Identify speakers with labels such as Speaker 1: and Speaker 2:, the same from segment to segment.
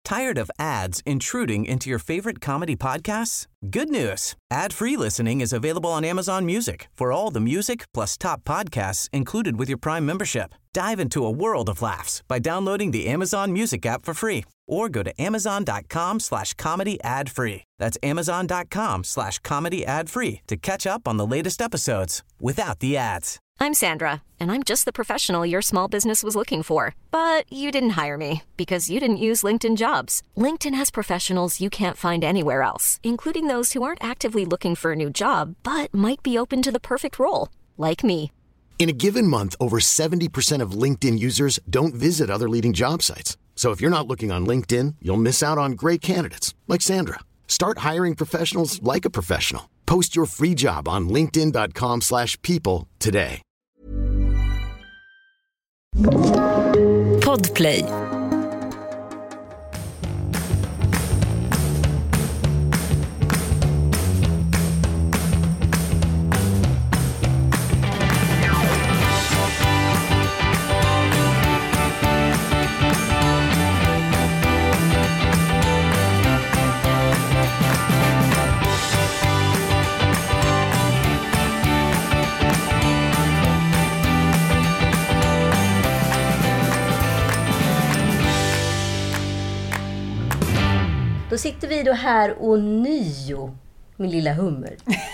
Speaker 1: Tired of ads intruding into your favorite comedy podcasts? Good news. Ad-free listening is available on Amazon Music for all the music plus top podcasts included with your Prime membership. Dive into a world of laughs by downloading the Amazon Music app for free or go to amazon.com/comedy ad-free. That's amazon.com/comedy ad-free to catch up on the latest episodes without the ads.
Speaker 2: I'm Sandra, and I'm just the professional your small business was looking for. But you didn't hire me because you didn't use LinkedIn Jobs. LinkedIn has professionals you can't find anywhere else, including those who aren't actively looking for a new job, but might be open to the perfect role, like me.
Speaker 3: In a given month, over 70% of LinkedIn users don't visit other leading job sites. So if you're not looking on LinkedIn, you'll miss out on great candidates like Sandra. Start hiring professionals like a professional. Post your free job on linkedin.com/people today.
Speaker 4: Podplay.
Speaker 5: Då sitter vi då här och nio, min lilla hummer.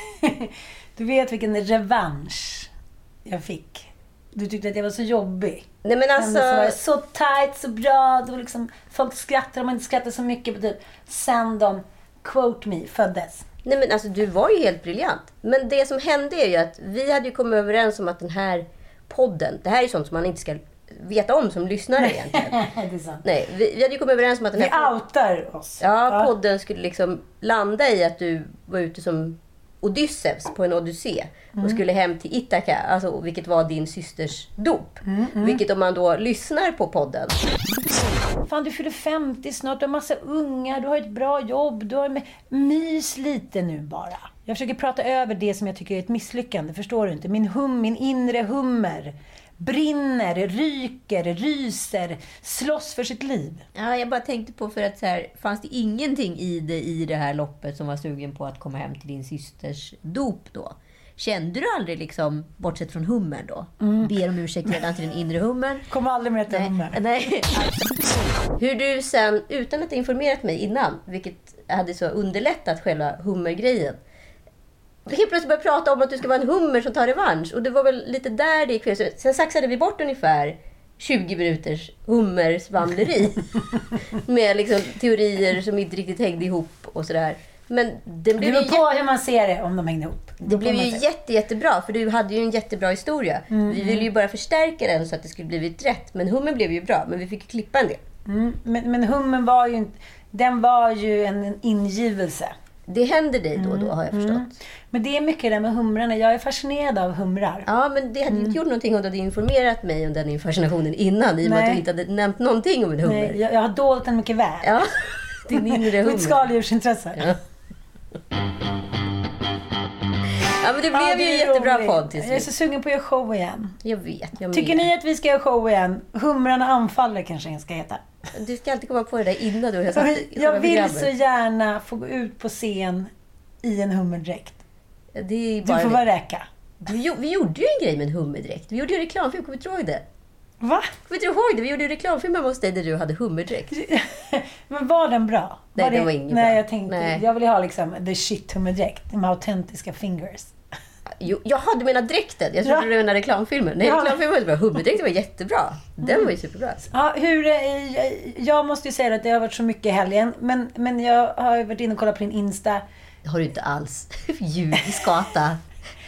Speaker 6: Du vet vilken revansch jag fick. Du tyckte att jag var så jobbig.
Speaker 5: Nej men alltså...
Speaker 6: Så, var så tight, så bra. Det var liksom, folk skrattar om man inte skrattar så mycket på typ. Sen de, quote me, föddes.
Speaker 5: Nej men alltså du var ju helt briljant. Men det som hände är ju att vi hade ju kommit överens om att den här podden, det här är sånt som man inte ska veta om som lyssnare egentligen.
Speaker 6: Det är sant.
Speaker 5: Nej, vi hade ju kommit överens om att den här...
Speaker 6: Vi outar oss.
Speaker 5: Ja, podden skulle liksom landa i att du var ute som Odysseus på en odyssé och skulle hem till Ithaka, alltså, vilket var din systers dop. Vilket om man då lyssnar på podden.
Speaker 6: Fan, du fyller 50 snart, du har massa ungar, du har ett bra jobb, du har mys lite nu bara. Jag försöker prata över det som jag tycker är ett misslyckande, förstår du inte? Min inre hummer brinner, ryker, ryser, slåss för sitt liv.
Speaker 5: Ja, jag bara tänkte på för att så här, fanns det ingenting i det här loppet som var sugen på att komma hem till din systers dop då? Kände du aldrig liksom, bortsett från hummern då? Ber om ursäkt redan till den inre hummern.
Speaker 6: Kommer aldrig mer till hummer.
Speaker 5: Nej. Hur du sen, utan att ha informerat mig innan, vilket hade så underlättat själva hummergrejen, helt plötsligt började prata om att du ska vara en hummer som tar revansch. Och det var väl lite där det gick fel. Sen saxade vi bort ungefär 20 minuters hummersvamleri. Med liksom teorier som inte riktigt hängde ihop och sådär. Men det blev
Speaker 6: ju på hur man ser det om de hängde ihop.
Speaker 5: Det blev ju jättebra, för du hade ju en jättebra historia. Vi ville ju bara förstärka den så att det skulle blivit rätt. Men hummen blev ju bra, men vi fick klippa en del.
Speaker 6: Men hummen var ju den var ju en ingivelse.
Speaker 5: Det händer dig då har jag förstått.
Speaker 6: Men det är mycket det med humrarna. Jag är fascinerad av humrar.
Speaker 5: Ja, men det hade inte gjort någonting om du hade informerat mig om den fascinationen innan. I och med att du inte hade nämnt någonting om en hummer.
Speaker 6: Nej, jag har dolt den mycket väl.
Speaker 5: Ja, din inre hummer.
Speaker 6: Mitt skaldjursintresse.
Speaker 5: Ja. Ja, men det blev ju en jättebra podd till slut.
Speaker 6: Jag är så sugen på att göra show igen.
Speaker 5: Jag vet.
Speaker 6: Tycker ni att vi ska göra show igen? Humrarna anfaller kanske den ska heta.
Speaker 5: Du ska alltid komma på det där innan du har satt
Speaker 6: jag vill så gärna få gå ut på scen i en hummerdräkt.
Speaker 5: Det är bara
Speaker 6: du får vara räka.
Speaker 5: Vi gjorde ju en grej med en hummerdräkt. Vi gjorde ju reklamfilm, kommer du ihåg det?
Speaker 6: Va?
Speaker 5: Kommer du ihåg det? Vi gjorde ju reklamfilm hos dig där du hade hummerdräkt.
Speaker 6: Men var den bra?
Speaker 5: Nej, den var ingen bra.
Speaker 6: Nej, jag tänkte, jag ville ha liksom the shit hummerdräkt. De autentiska fingers.
Speaker 5: Jo, jaha, du menar dräkten. Jag trodde du menade reklamfilmen. Nej, reklamfilmen var inte bra. Hummerdräkten var jättebra. Den var ju superbra.
Speaker 6: Ja, jag måste ju säga att det har varit så mycket i helgen. Men jag har varit inne och kollat på din Insta.
Speaker 5: Det har du inte alls. Ljudskata.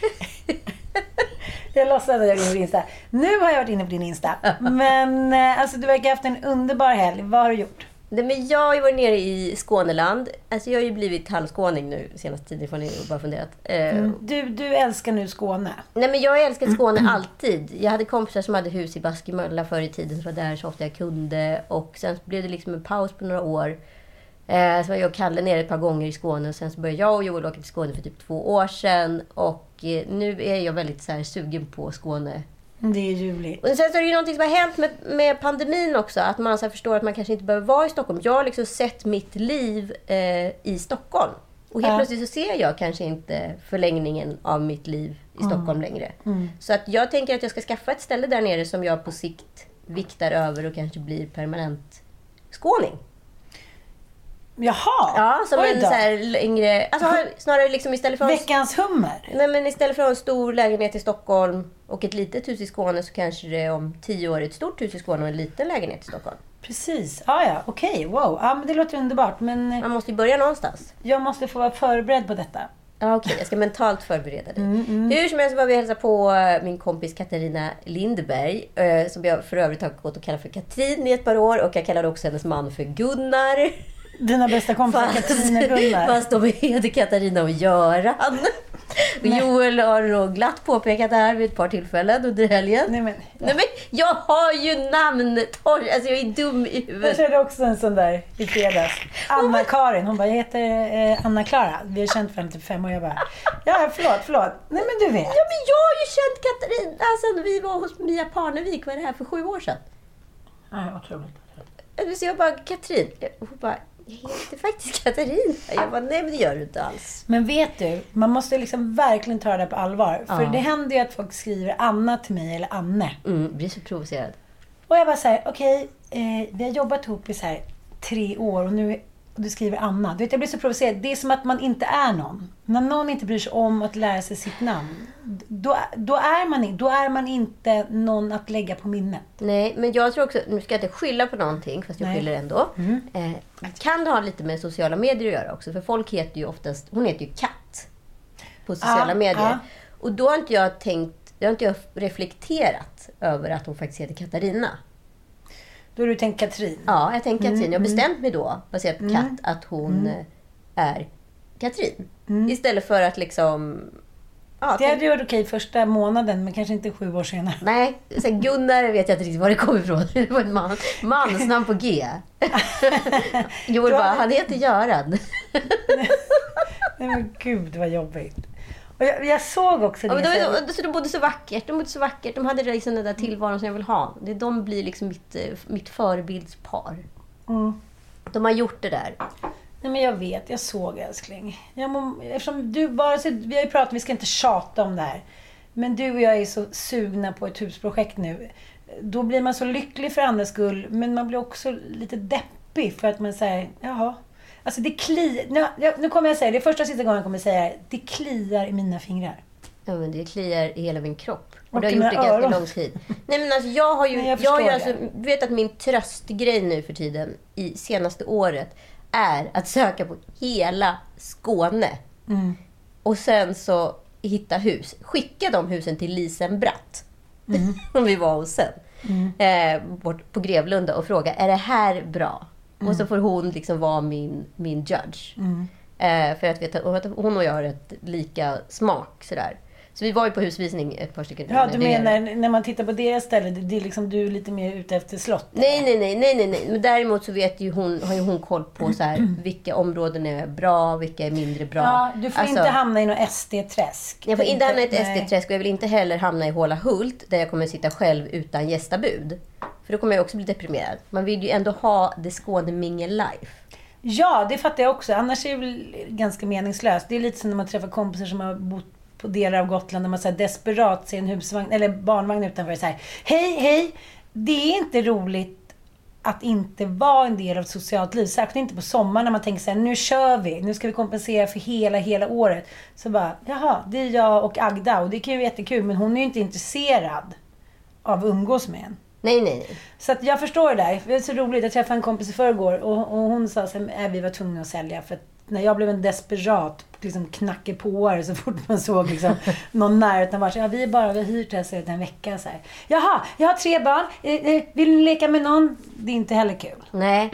Speaker 6: Jag låtsas att jag är inne på din Insta. Nu har jag varit inne på din Insta. Men alltså, du verkar ha haft en underbar helg. Vad har du gjort?
Speaker 5: Nej, men jag har ju varit nere i Skåneland. Alltså jag har ju blivit halvskåning nu senaste tiden, får ni bara funderat.
Speaker 6: Du älskar nu Skåne.
Speaker 5: Nej, men jag har älskat Skåne alltid. Jag hade kompisar som hade hus i Baskemölla förr i tiden, som var där så ofta jag kunde. Och sen blev det liksom en paus på några år. Så var jag och Kalle nere ett par gånger i Skåne. Och sen så började jag och Joel åka till Skåne för typ 2 år sedan. Och nu är jag väldigt så här sugen på Skåne
Speaker 6: Det är ljuvligt.
Speaker 5: Och sen så är det ju någonting som har hänt med pandemin också. Att man så här förstår att man kanske inte behöver vara i Stockholm. Jag har liksom sett mitt liv i Stockholm. Och helt plötsligt så ser jag kanske inte förlängningen av mitt liv i Stockholm längre. Så att jag tänker att jag ska skaffa ett ställe där nere som jag på sikt viktar över och kanske blir permanent skåning.
Speaker 6: Jaha!
Speaker 5: Ja, som en så här längre... Alltså snarare liksom istället för...
Speaker 6: Veckans hummer?
Speaker 5: Nej, men istället för att ha en stor lägenhet i Stockholm och ett litet hus i Skåne så kanske det är om 10 år ett stort hus i Skåne och en liten lägenhet i Stockholm.
Speaker 6: Precis. Okej. Wow. Ja, men det låter underbart. Men
Speaker 5: man måste ju börja någonstans.
Speaker 6: Jag måste få vara förberedd på detta.
Speaker 5: Ja, okej. Jag ska mentalt förbereda dig. Hur som helst var vi hälsa på min kompis Katarina Lindberg. Som jag för övrigt har gått och kallat för Katrin i ett par år. Och jag kallade också hennes man för Gunnar.
Speaker 6: Dina bästa kompisar Katarina och Gunnar.
Speaker 5: Fast de heter Katarina och Göran. Och Joel har nog glatt påpekat det här vid ett par tillfällen under helgen. Nej men jag har ju namntorg. Alltså jag är dum i huvudet.
Speaker 6: Jag körde också en sån där i fredags. Anna-Karin. Hon bara, jag heter Anna-Klara. Vi har känt varandra typ 5 år. Jag bara, ja förlåt. Nej men du vet.
Speaker 5: Ja men jag har ju känt Katarina sen vi var hos Mia Parnevik. Var det här för 7 år sedan?
Speaker 6: Ja, otroligt.
Speaker 5: Så jag bara, Katrin. Hon bara, jag heter faktiskt Katarina. Jag bara, nej men det gör du inte alls.
Speaker 6: Men vet du, man måste liksom verkligen ta det på allvar. För det händer ju att folk skriver Anna till mig eller Anne.
Speaker 5: Blir så provocerad.
Speaker 6: Och jag bara säger, okej, vi har jobbat ihop i så här 3 år och nu du skriver Anna. Du vet, jag blir så provocerad. Det är som att man inte är någon. När någon inte bryr sig om att lära sig sitt namn, då är man inte någon att lägga på minnet.
Speaker 5: Nej, men jag tror också, nu ska jag inte skylla på någonting, fast jag skyller ändå. Kan det ha lite med sociala medier att göra också? För folk heter ju oftast, hon heter ju Katt på sociala medier. Och då har inte jag reflekterat över att hon faktiskt heter Katarina.
Speaker 6: Då har du tänkt Katrin?
Speaker 5: Ja, jag tänkte Katrin. Jag har bestämt mig då, baserat på Katt, att hon är Katrin. Istället för att liksom... Ja,
Speaker 6: det hade varit okej första månaden, men kanske inte 7 år senare.
Speaker 5: Nej, så Gunnar vet jag inte riktigt var det kommer ifrån. Det var en mansnamn på G. Joel bara, han heter Göran.
Speaker 6: Nej men gud, vad jobbigt. Och jag såg också det.
Speaker 5: Ja, de bodde så vackert. De hade liksom den där tillvaron som jag vill ha. De blir liksom mitt förebildspar. De har gjort det där.
Speaker 6: Nej men jag vet, jag såg älskling. Eftersom du bara, vi har ju pratat, vi ska inte tjata om det här. Men du och jag är så sugna på ett husprojekt nu. Då blir man så lycklig för andras skull. Men man blir också lite deppig för att man säger, jaha. Alltså det nu kommer jag säga, det är första och sista gången jag kommer säga det kliar i mina fingrar.
Speaker 5: Ja men det kliar i hela min kropp. Och det har gjort det ganska lång tid. Nej men alltså jag har ju, du vet att min tröstgrej nu för tiden i senaste året är att söka på hela Skåne. Och sen så hitta hus. Skicka de husen till Lisenbratt. Som vi var hos sen. Bort på Grevlunda och fråga, är det här bra? Och så får hon liksom vara min judge. För att veta, hon och jag har ett lika smak sådär. Så vi var ju på husvisning ett par stycken.
Speaker 6: Ja, du menar när man tittar på deras ställe, det är liksom du är lite mer ute efter slott?
Speaker 5: Nej. Men däremot så har ju hon koll på så här, vilka områden är bra, vilka är mindre bra.
Speaker 6: Ja, du får inte hamna i något SD-träsk.
Speaker 5: Jag får inte hamna i ett SD-träsk och jag vill inte heller hamna i Håla Hult där jag kommer sitta själv utan gästabud. För då kommer jag också bli deprimerad. Man vill ju ändå ha det Skåne Mingle Life.
Speaker 6: Ja, det fattar jag också. Annars är det väl ganska meningslöst. Det är lite som när man träffar kompisar som har bott på delar av Gotland där man så här desperat ser en husvagn eller barnvagn utanför och säger hej, det är inte roligt att inte vara en del av ett socialt liv. Särskilt inte på sommaren när man tänker så här, nu kör vi, nu ska vi kompensera för hela året. Så bara, jaha, det är jag och Agda och det kan ju vara jättekul, men hon är ju inte intresserad av att umgås med en.
Speaker 5: Nej.
Speaker 6: Så att jag förstår det där. Det är så roligt. Jag träffade en kompis i förrgår och hon sa att vi var tvungna att sälja för att när jag blev en desperat liksom knackar på så fort man såg liksom någon närheten var så vi har hyrt det här en vecka så här. Jaha, jag har 3 barn. Vill ni leka med någon? Det är inte heller kul.
Speaker 5: Nej.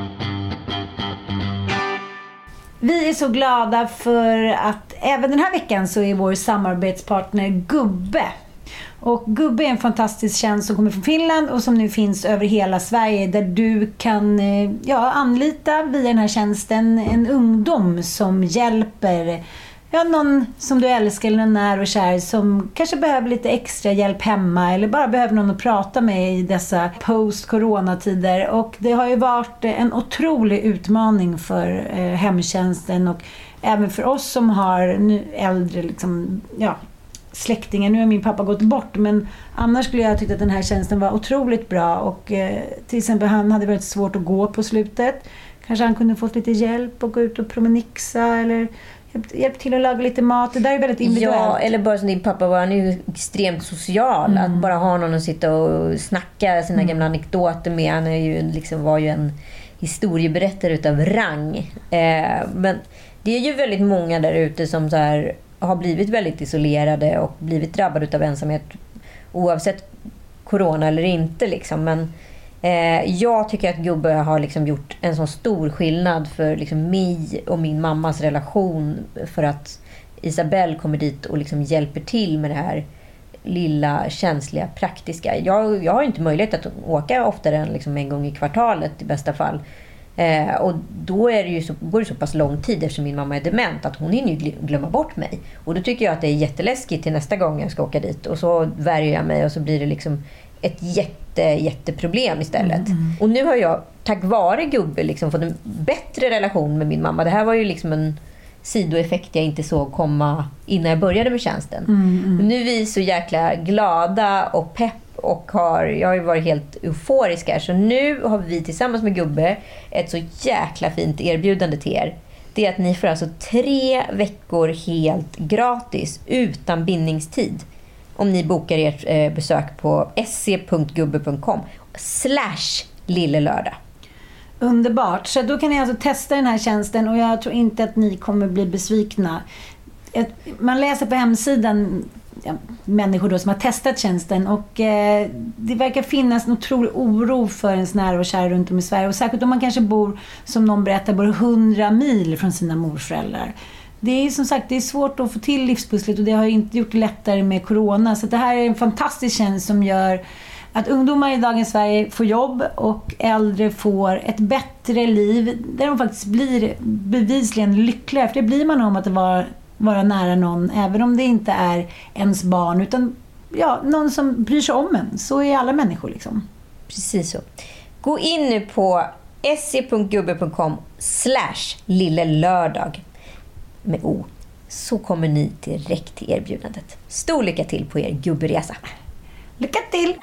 Speaker 6: Vi är så glada för att även den här veckan så är vår samarbetspartner Gubbe. Och Gubbe är en fantastisk tjänst som kommer från Finland och som nu finns över hela Sverige där du kan anlita via den här tjänsten en ungdom som hjälper någon som du älskar eller någon när och kär som kanske behöver lite extra hjälp hemma eller bara behöver någon att prata med i dessa post-coronatider. Och det har ju varit en otrolig utmaning för hemtjänsten och även för oss som har äldre liksom, släktingar. Nu har min pappa gått bort, men annars skulle jag tycka att den här tjänsten var otroligt bra. Och till exempel han hade väldigt svårt att gå på slutet. Kanske han kunde fått lite hjälp och gå ut och promenixa eller hjälp till att laga lite mat. Det där är väldigt individuellt.
Speaker 5: Ja, eller bara som din pappa var, han är ju extremt social. Att bara ha någon att sitta och snacka sina gamla anekdoter med. Han är ju liksom, var ju en historieberättare utav rang. Men det är ju väldigt många där ute som så här har blivit väldigt isolerade och blivit drabbade utav ensamhet oavsett corona eller inte liksom. Men jag tycker att Gubbe har liksom gjort en sån stor skillnad för liksom mig och min mammas relation, för att Isabelle kommer dit och liksom hjälper till med det här lilla, känsliga, praktiska. Jag har inte möjlighet att åka oftare än liksom en gång i kvartalet i bästa fall. Och då är det ju går det så pass lång tid eftersom min mamma är dement att hon hinner ju glömma bort mig. Och då tycker jag att det är jätteläskigt till nästa gång jag ska åka dit. Och så värjer jag mig och så blir det liksom ett jätteproblem istället. Och nu har jag tack vare Gubbe liksom fått en bättre relation med min mamma. Det här var ju liksom en sidoeffekt jag inte såg komma innan jag började med tjänsten. Nu är vi så jäkla glada och pepp och jag har ju varit helt euforisk här. Så nu har vi tillsammans med Gubbe ett så jäkla fint erbjudande till er. Det är att ni får alltså 3 veckor helt gratis utan bindningstid om ni bokar ert besök på sc.gubbe.com/lillelördag.
Speaker 6: Underbart. Så då kan ni alltså testa den här tjänsten och jag tror inte att ni kommer bli besvikna. Man läser på hemsidan människor då som har testat tjänsten och det verkar finnas en otrolig oro för ens nära och kära runt om i Sverige. Och särskilt om man kanske bor, som någon berättar, bara 100 mil från sina morsföräldrar. Det är som sagt, det är svårt att få till livspusslet och det har inte gjort det lättare med corona. Så det här är en fantastisk tjänst som gör att ungdomar i dagens Sverige får jobb och äldre får ett bättre liv där de faktiskt blir bevisligen lyckliga. För det blir man om att vara nära någon, även om det inte är ens barn utan någon som bryr sig om en. Så är alla människor liksom.
Speaker 5: Precis så. Gå in nu på sc.gubbe.com/lillelördag med O. Så kommer ni direkt till erbjudandet. Stor lycka till på er gubberesa.
Speaker 6: Lycka till!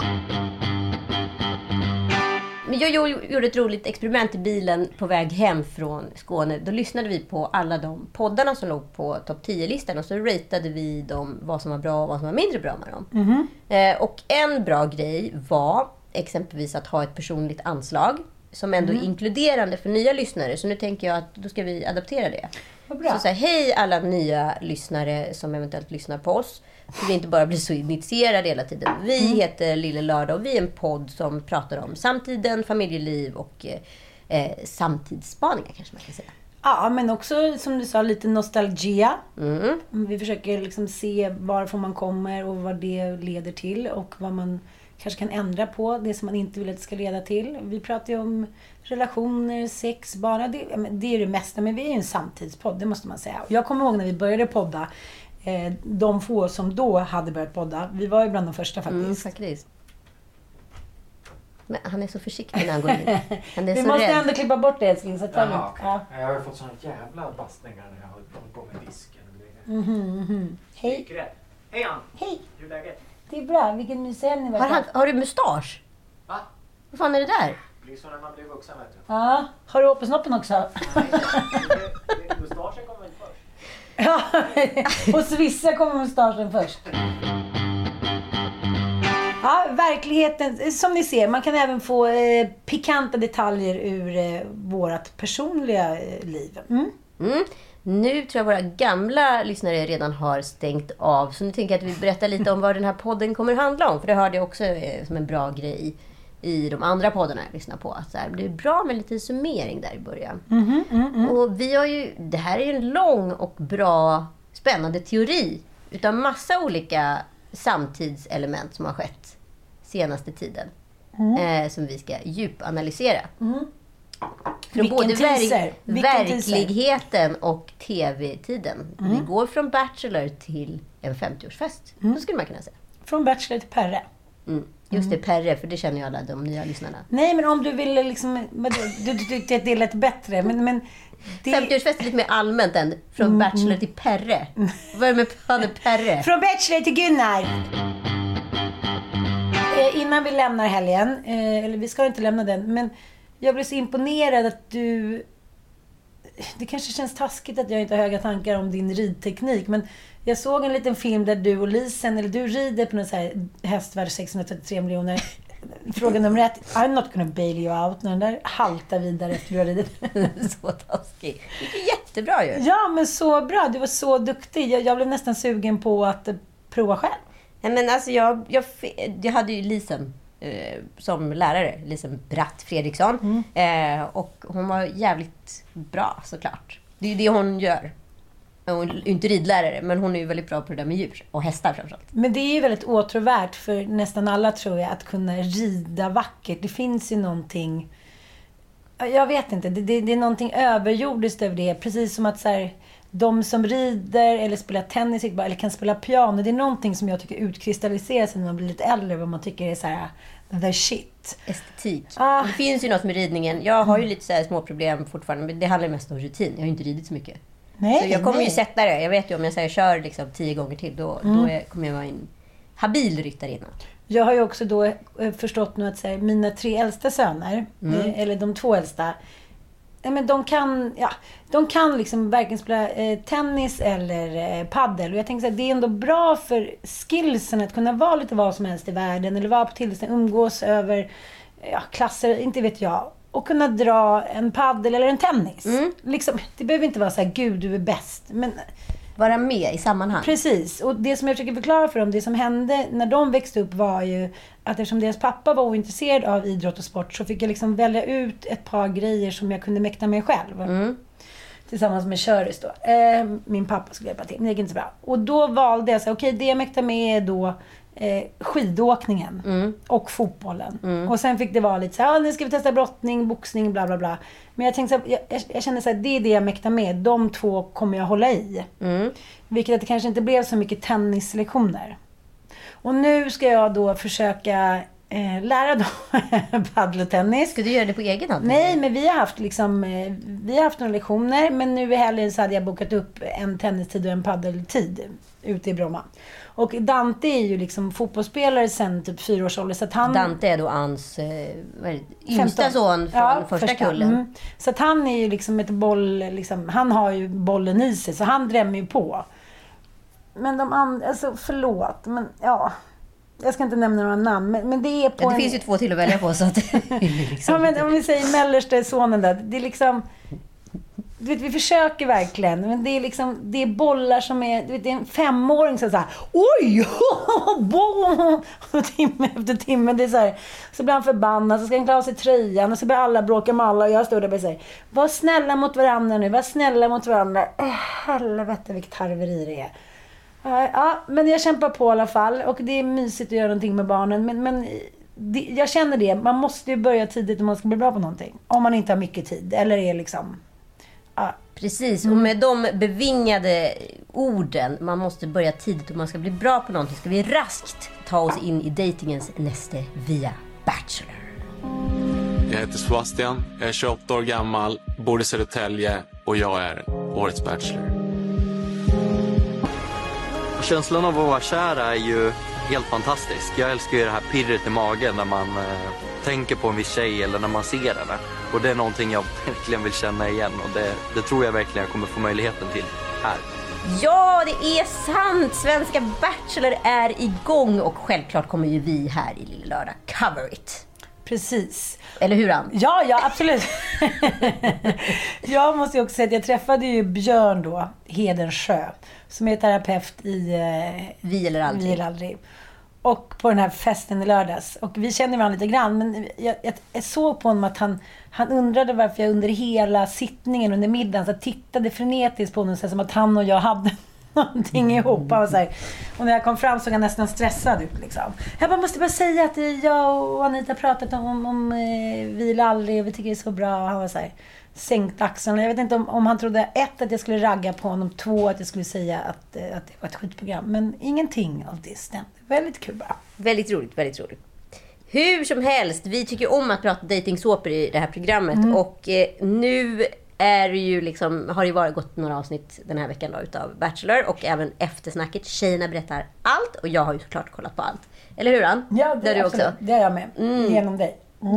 Speaker 5: Men jag gjorde ett roligt experiment i bilen på väg hem från Skåne. Då lyssnade vi på alla de poddarna som låg på topp 10-listan och så ratade vi dem, vad som var bra och vad som var mindre bra med dem. Och en bra grej var exempelvis att ha ett personligt anslag som ändå är inkluderande för nya lyssnare. Så nu tänker jag att då ska vi adaptera det. Så hej alla nya lyssnare som eventuellt lyssnar på oss. Så vi inte bara blir så initierade hela tiden. Vi heter Lille Lördag och vi är en podd som pratar om samtiden, familjeliv och samtidsspaningar kanske man kan säga.
Speaker 6: Ja, men också som du sa lite nostalgia. Vi försöker liksom se variför man kommer och vad det leder till och vad man kanske kan ändra på, det som man inte vill att det ska leda till. Vi pratar ju om relationer, sex, barn. Det är det mesta, men vi är ju en samtidspodd, det måste man säga. Jag kommer ihåg när vi började podda, de få som då hade börjat podda, vi var ju bland de första faktiskt.
Speaker 5: Men han är så försiktig när han går in. Han är
Speaker 6: vi
Speaker 5: så
Speaker 6: måste
Speaker 5: rädd.
Speaker 6: ändå klippa bort det, älskling. Så
Speaker 4: Jag har ju fått såna jävla bastningar när jag har hållit på med disken.
Speaker 6: Hej.
Speaker 4: Hej Ann!
Speaker 6: Hej.
Speaker 4: Hur är läget?
Speaker 6: Det är bra, vilken museum ni var.
Speaker 5: Har du mustasch?
Speaker 4: Va?
Speaker 5: Vad fan är det där?
Speaker 4: Det blir så när man blir vuxen, vet du.
Speaker 6: Ja, har du åpensnoppen också?
Speaker 4: Nej, mustaschen kommer väl först.
Speaker 6: Ja, hos vissa kommer mustaschen först. Ja, verkligheten, som ni ser, man kan även få pikanta detaljer ur vårt personliga liv.
Speaker 5: Nu tror jag våra gamla lyssnare redan har stängt av. Så nu tänker jag att vi berättar lite om vad den här podden kommer handla om. För det hörde jag också som en bra grej i de andra poddarna jag lyssnar på. Att så här, det är bra med lite summering där i början. Och vi har ju, det här är ju en lång och bra, spännande teori utav massa olika samtidselement som har skett senaste tiden. Som vi ska djupanalysera. Från både
Speaker 6: teaser.
Speaker 5: verkligheten och tv-tiden. Vi går från Bachelor till en 50-årsfest. Då skulle man kunna säga.
Speaker 6: Från Bachelor till Perre.
Speaker 5: Just det, Perre, för det känner ju alla de nya lyssnarna.
Speaker 6: Nej, men om du ville liksom... Du tyckte att det lät bättre, men det...
Speaker 5: 50-årsfest är lite mer allmänt än från Bachelor till Perre. Vad är det med han är Perre?
Speaker 6: Från Bachelor till Gunnar! Innan vi lämnar helgen, eller vi ska inte lämna den, men jag blev så imponerad att du... Det kanske känns taskigt att jag inte har höga tankar om din ridteknik, men jag såg en liten film där du och Lisen, eller du rider på någon så här häst värd 633 miljoner. Fråga nummer 1, I'm not gonna bail you out, när den där haltar vidare efter du har ridit.
Speaker 5: Så taskig. Det är jättebra ju.
Speaker 6: Ja, men så bra. Du var så duktig. Jag blev nästan sugen på att prova själv.
Speaker 5: Nej, men alltså jag hade ju Lisen som lärare, Lisen Bratt Fredriksson. Och hon var jävligt bra, såklart. Det är ju det hon gör. Hon är inte ridlärare, men hon är ju väldigt bra på det där med djur och hästar framförallt.
Speaker 6: Men det är ju väldigt åtråvärt för nästan alla, tror jag, att kunna rida vackert. Det finns ju någonting... Jag vet inte, det är någonting överjordiskt över det. Precis som att så här, de som rider eller spelar tennis eller kan spela piano, det är någonting som jag tycker utkristalliserar sig när man blir lite äldre, vad man tycker är så här the shit.
Speaker 5: Estetik. Det finns ju något med ridningen. Jag har ju lite så här små problem fortfarande, men det handlar mest om rutin. Jag har ju inte ridit så mycket. Så jag kommer ju sätta det. Jag vet ju, om jag säger kör liksom 10 gånger till, då kommer jag vara en habil ryttarinna.
Speaker 6: Jag har ju också då förstått nu att säga, mina 3 äldsta söner, eller de 2 äldsta, men de kan liksom varken spela tennis eller paddel. Och jag tänker så här, det är ändå bra för skillsen att kunna vara lite vad som helst i världen, eller vara på tillstånd, umgås över klasser, inte vet jag, och kunna dra en paddel eller en tennis. Liksom, det behöver inte vara så här, gud du är bäst, men
Speaker 5: vara med i sammanhang.
Speaker 6: Precis, och det som jag försöker förklara för dem, det som hände när de växte upp var ju att eftersom deras pappa var ointresserad av idrott och sport, så fick jag liksom välja ut ett par grejer som jag kunde mäkta med själv. Tillsammans med Köris då. Min pappa skulle hjälpa till, det gick inte så bra. Och då valde jag så okej, det jag mäktar med är då skidåkningen och fotbollen. Och sen fick det vara lite så här, nu ska vi testa brottning, boxning, bla bla bla. Men jag tänkte så här, jag kände så här, det är det jag mäktar med. De 2 kommer jag hålla i. Vilket att det kanske inte blev så mycket tennislektioner. Och nu ska jag då försöka lära dem paddel och tennis.
Speaker 5: Ska du göra det på egen hand?
Speaker 6: Nej, men vi har haft några lektioner, men nu i helgen så hade jag bokat upp en tennistid och en paddeltid ute i Bromma. Och Dante är ju liksom fotbollsspelare sen typ 4 års ålder, så att han...
Speaker 5: Dante är då hans yngsta son från första kullen.
Speaker 6: Så att han är ju liksom ett boll, liksom, han har ju bollen i sig, så han drämmer ju på. Men de andra, alltså förlåt, men ja, jag ska inte nämna några namn, men det är på
Speaker 5: det finns ju 2 till att välja på, så att liksom...
Speaker 6: Ja, men om vi säger mellersta sonen där, det är liksom, du vet, vi försöker verkligen, men det är liksom, det är bollar som är, du vet, det är en 5-åring som säger oj, timme efter timme, det är så här, så blir han förbannad, så ska han klara sig tröjan, och så blir alla bråka med alla, och jag står där och säger, var snälla mot varandra nu, var snälla mot varandra. Helvete vilket harveri det är. Ja, men jag kämpar på i alla fall, och det är mysigt att göra någonting med barnen, men jag känner det, man måste ju börja tidigt om man ska bli bra på någonting, om man inte har mycket tid, eller är liksom
Speaker 5: Precis, och med de bevingade orden, man måste börja tidigt om man ska bli bra på någonting, ska vi raskt ta oss in i datingens näste via Bachelor.
Speaker 7: Jag heter Sebastian, jag är 28 år gammal, bor i Södertälje och jag är årets Bachelor.
Speaker 8: Känslan av att vara kär är ju helt fantastisk. Jag älskar ju det här pirret i magen när man tänker på en viss tjej eller när man ser henne. Och det är någonting jag verkligen vill känna igen, och det tror jag verkligen jag kommer få möjligheten till här.
Speaker 5: Ja, det är sant! Svenska Bachelor är igång, och självklart kommer ju vi här i Lilla Lördag cover it.
Speaker 6: Precis.
Speaker 5: Eller hur, Ann?
Speaker 6: Ja, absolut. Jag måste ju också säga att jag träffade ju Björn då, Hedensjö, som är terapeut i
Speaker 5: Vi eller aldrig.
Speaker 6: Och på den här festen i lördags. Och vi känner varandra lite grann, men jag såg på honom att han undrade varför jag under hela sittningen, under middagen, så tittade frenetiskt på honom, så som att han och jag hade någonting ihop. Och, så här. Och när jag kom fram såg jag nästan stressad ut. Liksom. Jag måste bara säga att jag och Anita pratat om Vi eller aldrig, och vi tycker det är så bra. Han var så här, sänkt axlarna. Jag vet inte om han trodde att jag skulle ragga på honom, 2 att jag skulle säga att det var ett skitprogram. Men ingenting av det stämde. Väldigt kul bara.
Speaker 5: Väldigt roligt, väldigt roligt. Hur som helst, vi tycker om att prata dejtingsåpor i det här programmet. Och nu är det ju liksom, har det ju gått några avsnitt den här veckan då, utav Bachelor. Och även eftersnacket. Tjejerna berättar allt. Och jag har ju såklart kollat på allt. Eller hur, Ann?
Speaker 6: Ja, det är också. Det är jag med. Genom dig.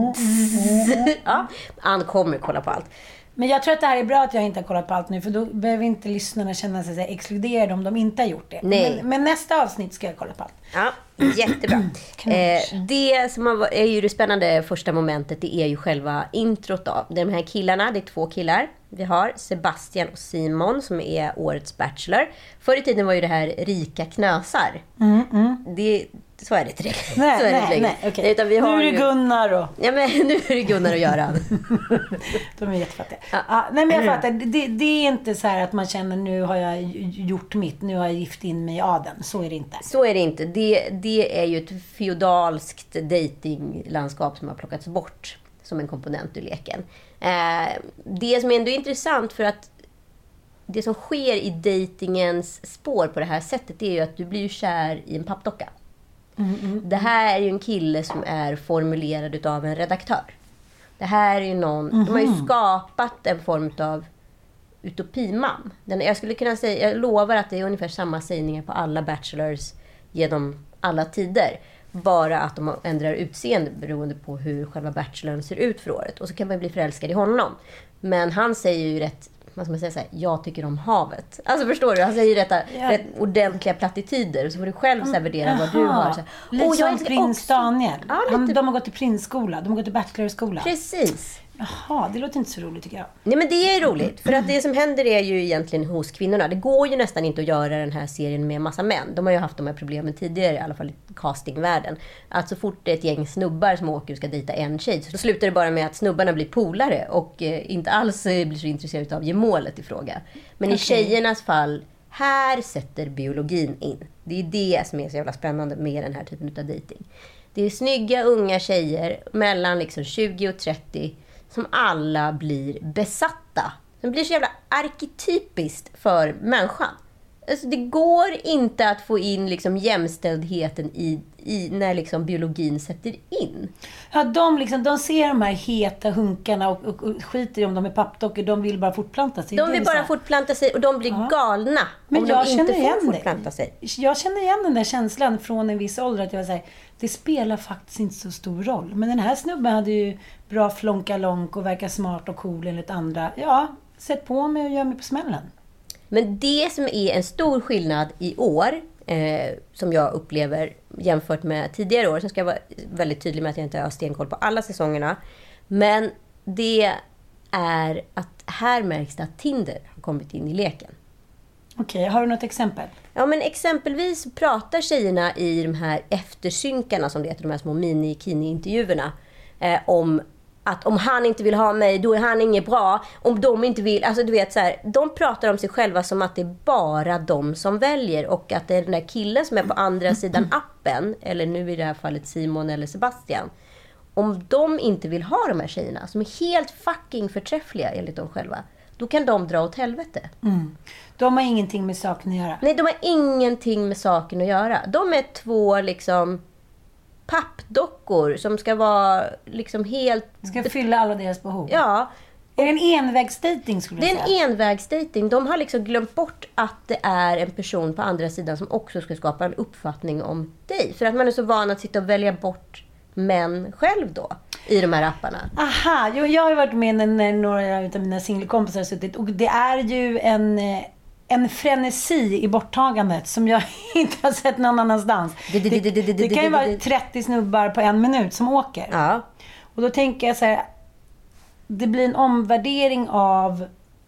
Speaker 5: Ja, Ann kommer kolla på allt.
Speaker 6: Men jag tror att det här är bra att jag inte har kollat på allt nu. För då behöver inte lyssnarna känna sig exkluderade om de inte har gjort det.
Speaker 5: Nej.
Speaker 6: Men nästa avsnitt ska jag kolla på allt.
Speaker 5: Ja, jättebra. Det som är ju det spännande första momentet, det är ju själva introt då. De här killarna, det är 2 killar. Vi har Sebastian och Simon som är årets Bachelor. Förr i tiden var ju det här rika knösar. Så är det inte det.
Speaker 6: Nej, okej.
Speaker 5: Utan vi har
Speaker 6: nu är det Gunnar och...
Speaker 5: Ja, men nu är det Gunnar och Göran.
Speaker 6: De är jättefattiga. Nej, men jag fattar. Det är inte så här att man känner nu har jag gjort mitt. Nu har jag gift in mig i adeln. Så är det inte.
Speaker 5: Så är det inte. Det är ju ett feodalskt datinglandskap som har plockats bort som en komponent ur leken. Det som är ändå intressant för att det som sker i datingens spår på det här sättet är ju att du blir ju kär i en pappdocka. Det här är ju en kille som är formulerad utav en redaktör. Det här är ju någon... De har ju skapat en form av utopiman. Jag skulle kunna säga... Jag lovar att det är ungefär samma sägningar på alla bachelors genom alla tider. Bara att de ändrar utseende beroende på hur själva bachelorn ser ut för året. Och så kan man bli förälskad i honom. Men han säger ju rätt... Man ska säga så här, jag tycker om havet. Alltså förstår du? Han säger rätt ordentliga plattityder. Så får du själv så här värdera vad du har.
Speaker 6: Liksom prins Daniel. Ja, de har gått till prinsskola. De har gått till bachelorskola.
Speaker 5: Precis.
Speaker 6: Jaha, det låter inte så roligt tycker jag.
Speaker 5: Nej, men det är roligt. För att det som händer är ju egentligen hos kvinnorna. Det går ju nästan inte att göra den här serien med massa män. De har ju haft de här problemen tidigare, i alla fall i castingvärlden. Att så fort det är ett gäng snubbar som åker och ska dejta en tjej, så slutar det bara med att snubbarna blir polare och inte alls blir så intresserade av att ge målet i fråga. Men i tjejernas fall, här sätter biologin in. Det är det som är så jävla spännande med den här typen av dejting. Det är snygga unga tjejer mellan liksom 20 och 30 som alla blir besatta. De blir så jävla arketypiskt för människan. Alltså det går inte att få in liksom jämställdheten i när liksom biologin sätter in.
Speaker 6: Ja, de ser de här heta hunkarna och skiter i om de är pappdockor. De vill bara fortplanta sig.
Speaker 5: De vill bara fortplanta sig och de blir galna om de inte får fortplanta sig.
Speaker 6: Jag känner igen den där känslan från en viss ålder att jag säger det spelar faktiskt inte så stor roll. Men den här snubben hade ju bra flonkalonk och verkar smart och cool enligt andra. Ja, sätt på mig och gör mig på smällen.
Speaker 5: Men det som är en stor skillnad i år, som jag upplever jämfört med tidigare år, så ska jag vara väldigt tydlig med att jag inte har stenkoll på alla säsongerna, men det är att här märks det att Tinder har kommit in i leken.
Speaker 6: Okej, har du något exempel?
Speaker 5: Ja, men exempelvis pratar tjejerna i de här eftersynkarna, som det heter, de här små mini-kini-intervjuerna, om att om han inte vill ha mig, då är han inget bra. Om de inte vill, alltså du vet så här, de pratar om sig själva som att det är bara de som väljer och att det är den där killen som är på andra sidan appen, eller nu i det här fallet Simon eller Sebastian. Om de inte vill ha de här tjejerna som är helt fucking förträffliga enligt dem själva, då kan de dra åt helvete.
Speaker 6: De har ingenting med saken att göra.
Speaker 5: Nej, de har ingenting med saken att göra. De är 2 liksom pappdockor som ska vara liksom helt...
Speaker 6: Ska fylla alla deras behov.
Speaker 5: Ja.
Speaker 6: Är det en envägsdating skulle jag säga?
Speaker 5: Det är en envägsdating. De har liksom glömt bort att det är en person på andra sidan som också ska skapa en uppfattning om dig. För att man är så van att sitta och välja bort män själv då i de här apparna.
Speaker 6: Aha, jag har ju varit med när några av mina singelkompisar har suttit och det är ju en frenesi i borttagandet som jag inte har sett någon annanstans. Det kan ju vara 30 snubbar på 1 minut som åker.
Speaker 5: Ja.
Speaker 6: Och då tänker jag så här, det blir en omvärdering av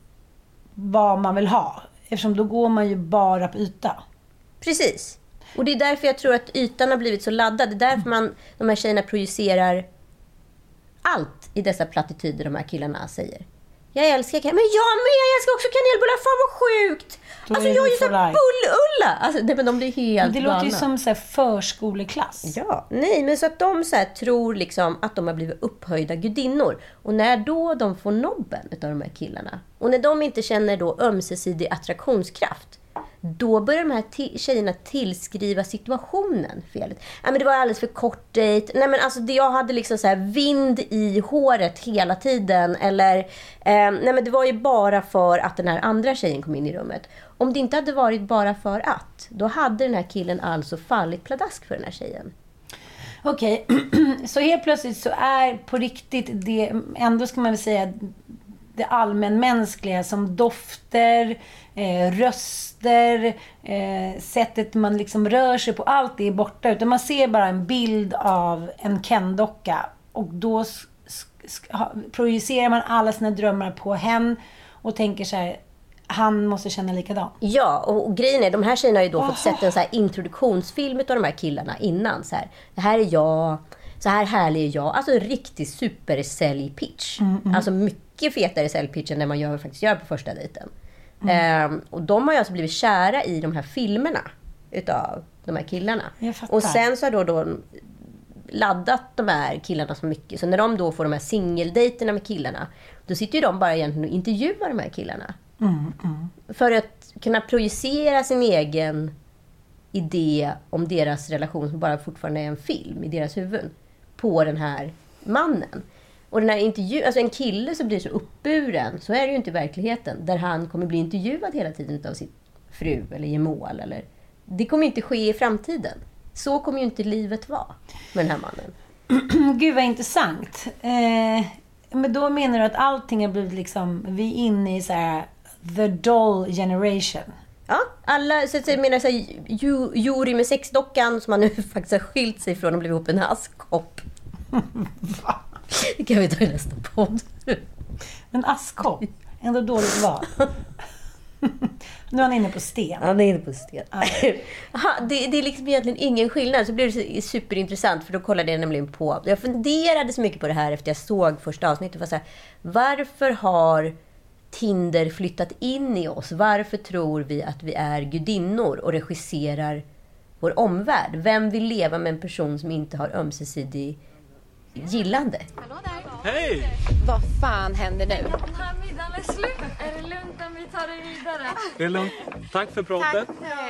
Speaker 6: vad man vill ha. Eftersom då går man ju bara på yta.
Speaker 5: Precis. Och det är därför jag tror att ytan har blivit så laddad. Det är därför de här tjejerna projicerar allt i dessa plattityder de här killarna säger. Jag älskar kanel. Men jag älskar också kanelbullar. Fan vad sjukt. Alltså jag är ju så bullulla. Alltså, men de blir helt
Speaker 6: det låter ju som så här förskoleklass.
Speaker 5: Ja, nej, men så att de så här tror liksom att de har blivit upphöjda gudinnor. Och när då de får nobben utav de här killarna. Och när de inte känner då ömsesidig attraktionskraft. Då börjar de här tjejerna tillskriva situationen felet. Nej, men det var alldeles för kort dejt. Nej, men alltså jag hade liksom så här vind i håret hela tiden. Eller, nej, men det var ju bara för att den här andra tjejen kom in i rummet. Om det inte hade varit bara för att, då hade den här killen alltså fallit pladask för den här tjejen.
Speaker 6: Okej, så helt plötsligt så är på riktigt det, ändå ska man väl säga, det allmänmänskliga som dofter, röster, sättet man liksom rör sig på, allt är borta. Utan man ser bara en bild av en Ken-docka och då projicerar man alla sina drömmar på henne och tänker så här, han måste känna likadant. Ja, och grejen är, de här tjejerna har ju då fått sett en så här introduktionsfilm av de här killarna innan. Så här, det här är jag, så här härlig är jag. Alltså en riktig super-sälj-pitch. Alltså mycket fetare säljpitch än det man faktiskt gör på första dejten. Och de har ju alltså blivit kära i de här filmerna utav de här killarna. Och sen så har då laddat de här killarna så mycket. Så när de då får de här singeldejterna med killarna, då sitter ju de bara egentligen och intervjuar de här killarna. För att kunna projicera sin egen idé om deras relation som bara fortfarande är en film i deras huvud på den här mannen. Och den här intervjun, alltså en kille som blir så uppburen, så är det ju inte i verkligheten, där han kommer bli intervjuad hela tiden av sin fru eller gemål, eller det kommer inte ske i framtiden. Så kommer ju inte livet vara med den här mannen. Gud vad intressant. Men då menar du att allting har blivit liksom, vi är inne i så här the doll generation. Ja, alla, så jag menar så här, Juri med sexdockan som han nu faktiskt har skilt sig från och blivit ihop en askkopp. Va? Det kan vi ta i nästa podd. En askkopp? Ändå dåligt val. Nu är han inne på sten. Han är inne på sten. Aha, det är liksom egentligen ingen skillnad. Så blir det superintressant, för då kollade jag nämligen på, jag funderade så mycket på det här efter jag såg första avsnittet. För så här, varför har Tinder flyttat in i oss? Varför tror vi att vi är gudinnor och regisserar vår omvärld? Vem vill leva med en person som inte har ömsesidig gillande?
Speaker 9: Hallå där.
Speaker 7: Hej!
Speaker 9: Vad fan händer nu?
Speaker 10: Den här middagen är slut. Är det lugnt om vi tar det vidare?
Speaker 7: Det är lugnt. Tack för pratet.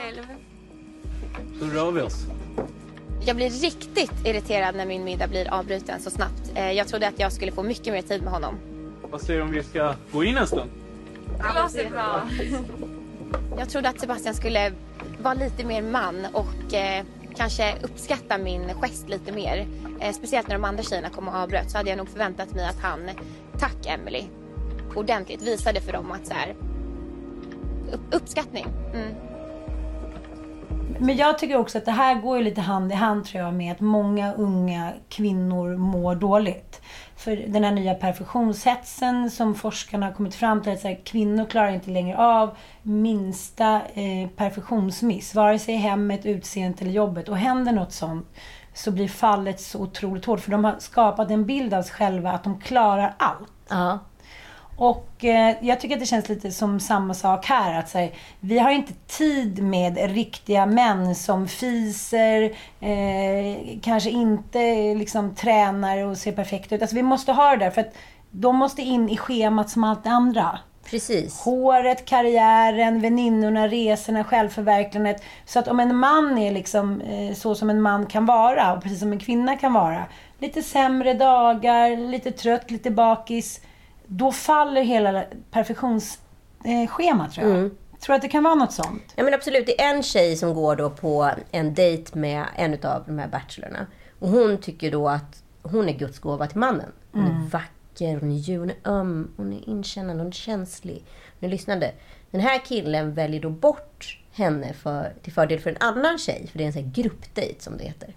Speaker 7: Så rör vi oss.
Speaker 9: Jag blir riktigt irriterad när min middag blir avbruten så snabbt. Jag trodde att jag skulle få mycket mer tid med honom.
Speaker 7: Vad säger du om vi ska gå in en stund?
Speaker 10: Det låter bra.
Speaker 9: Jag trodde att Sebastian skulle vara lite mer man och kanske uppskatta min gest lite mer. Speciellt när de andra tjejerna kom och avbröt, så hade jag nog förväntat mig att han, tack Emily, ordentligt visade för dem att så här, uppskattning.
Speaker 6: Men jag tycker också att det här går ju lite hand i hand, tror jag, med att många unga kvinnor mår dåligt. För den här nya perfektionshetsen som forskarna har kommit fram till, att så här, kvinnor klarar inte längre av minsta perfektionsmiss, vare sig i hemmet, utseendet eller jobbet. Och händer något sånt så blir fallet så otroligt hårt, för de har skapat en bild av sig själva att de klarar allt. Ja. Och jag tycker att det känns lite som samma sak här, att säga, vi har inte tid med riktiga män som fiser, kanske inte liksom tränar och ser perfekt ut. Alltså vi måste ha det där, för att de måste in i schemat som allt det andra. Precis. Håret, karriären, väninnorna, resorna, självförverkligandet. Så att om en man är liksom så som en man kan vara, och precis som en kvinna kan vara, lite sämre dagar, lite trött, lite bakis, då faller hela perfektionsschemat, tror jag. Tror att det kan vara något sånt? Ja, men absolut. Det är en tjej som går då på en dejt med en av de här bachelorna. Och hon tycker då att hon är Guds gåva till mannen. Hon är vacker, hon är djur, hon är öm, hon är inkännande, hon är känslig. Hon är lyssnande. Den här killen väljer då bort henne till fördel för en annan tjej. För det är en sån här gruppdejt som det heter.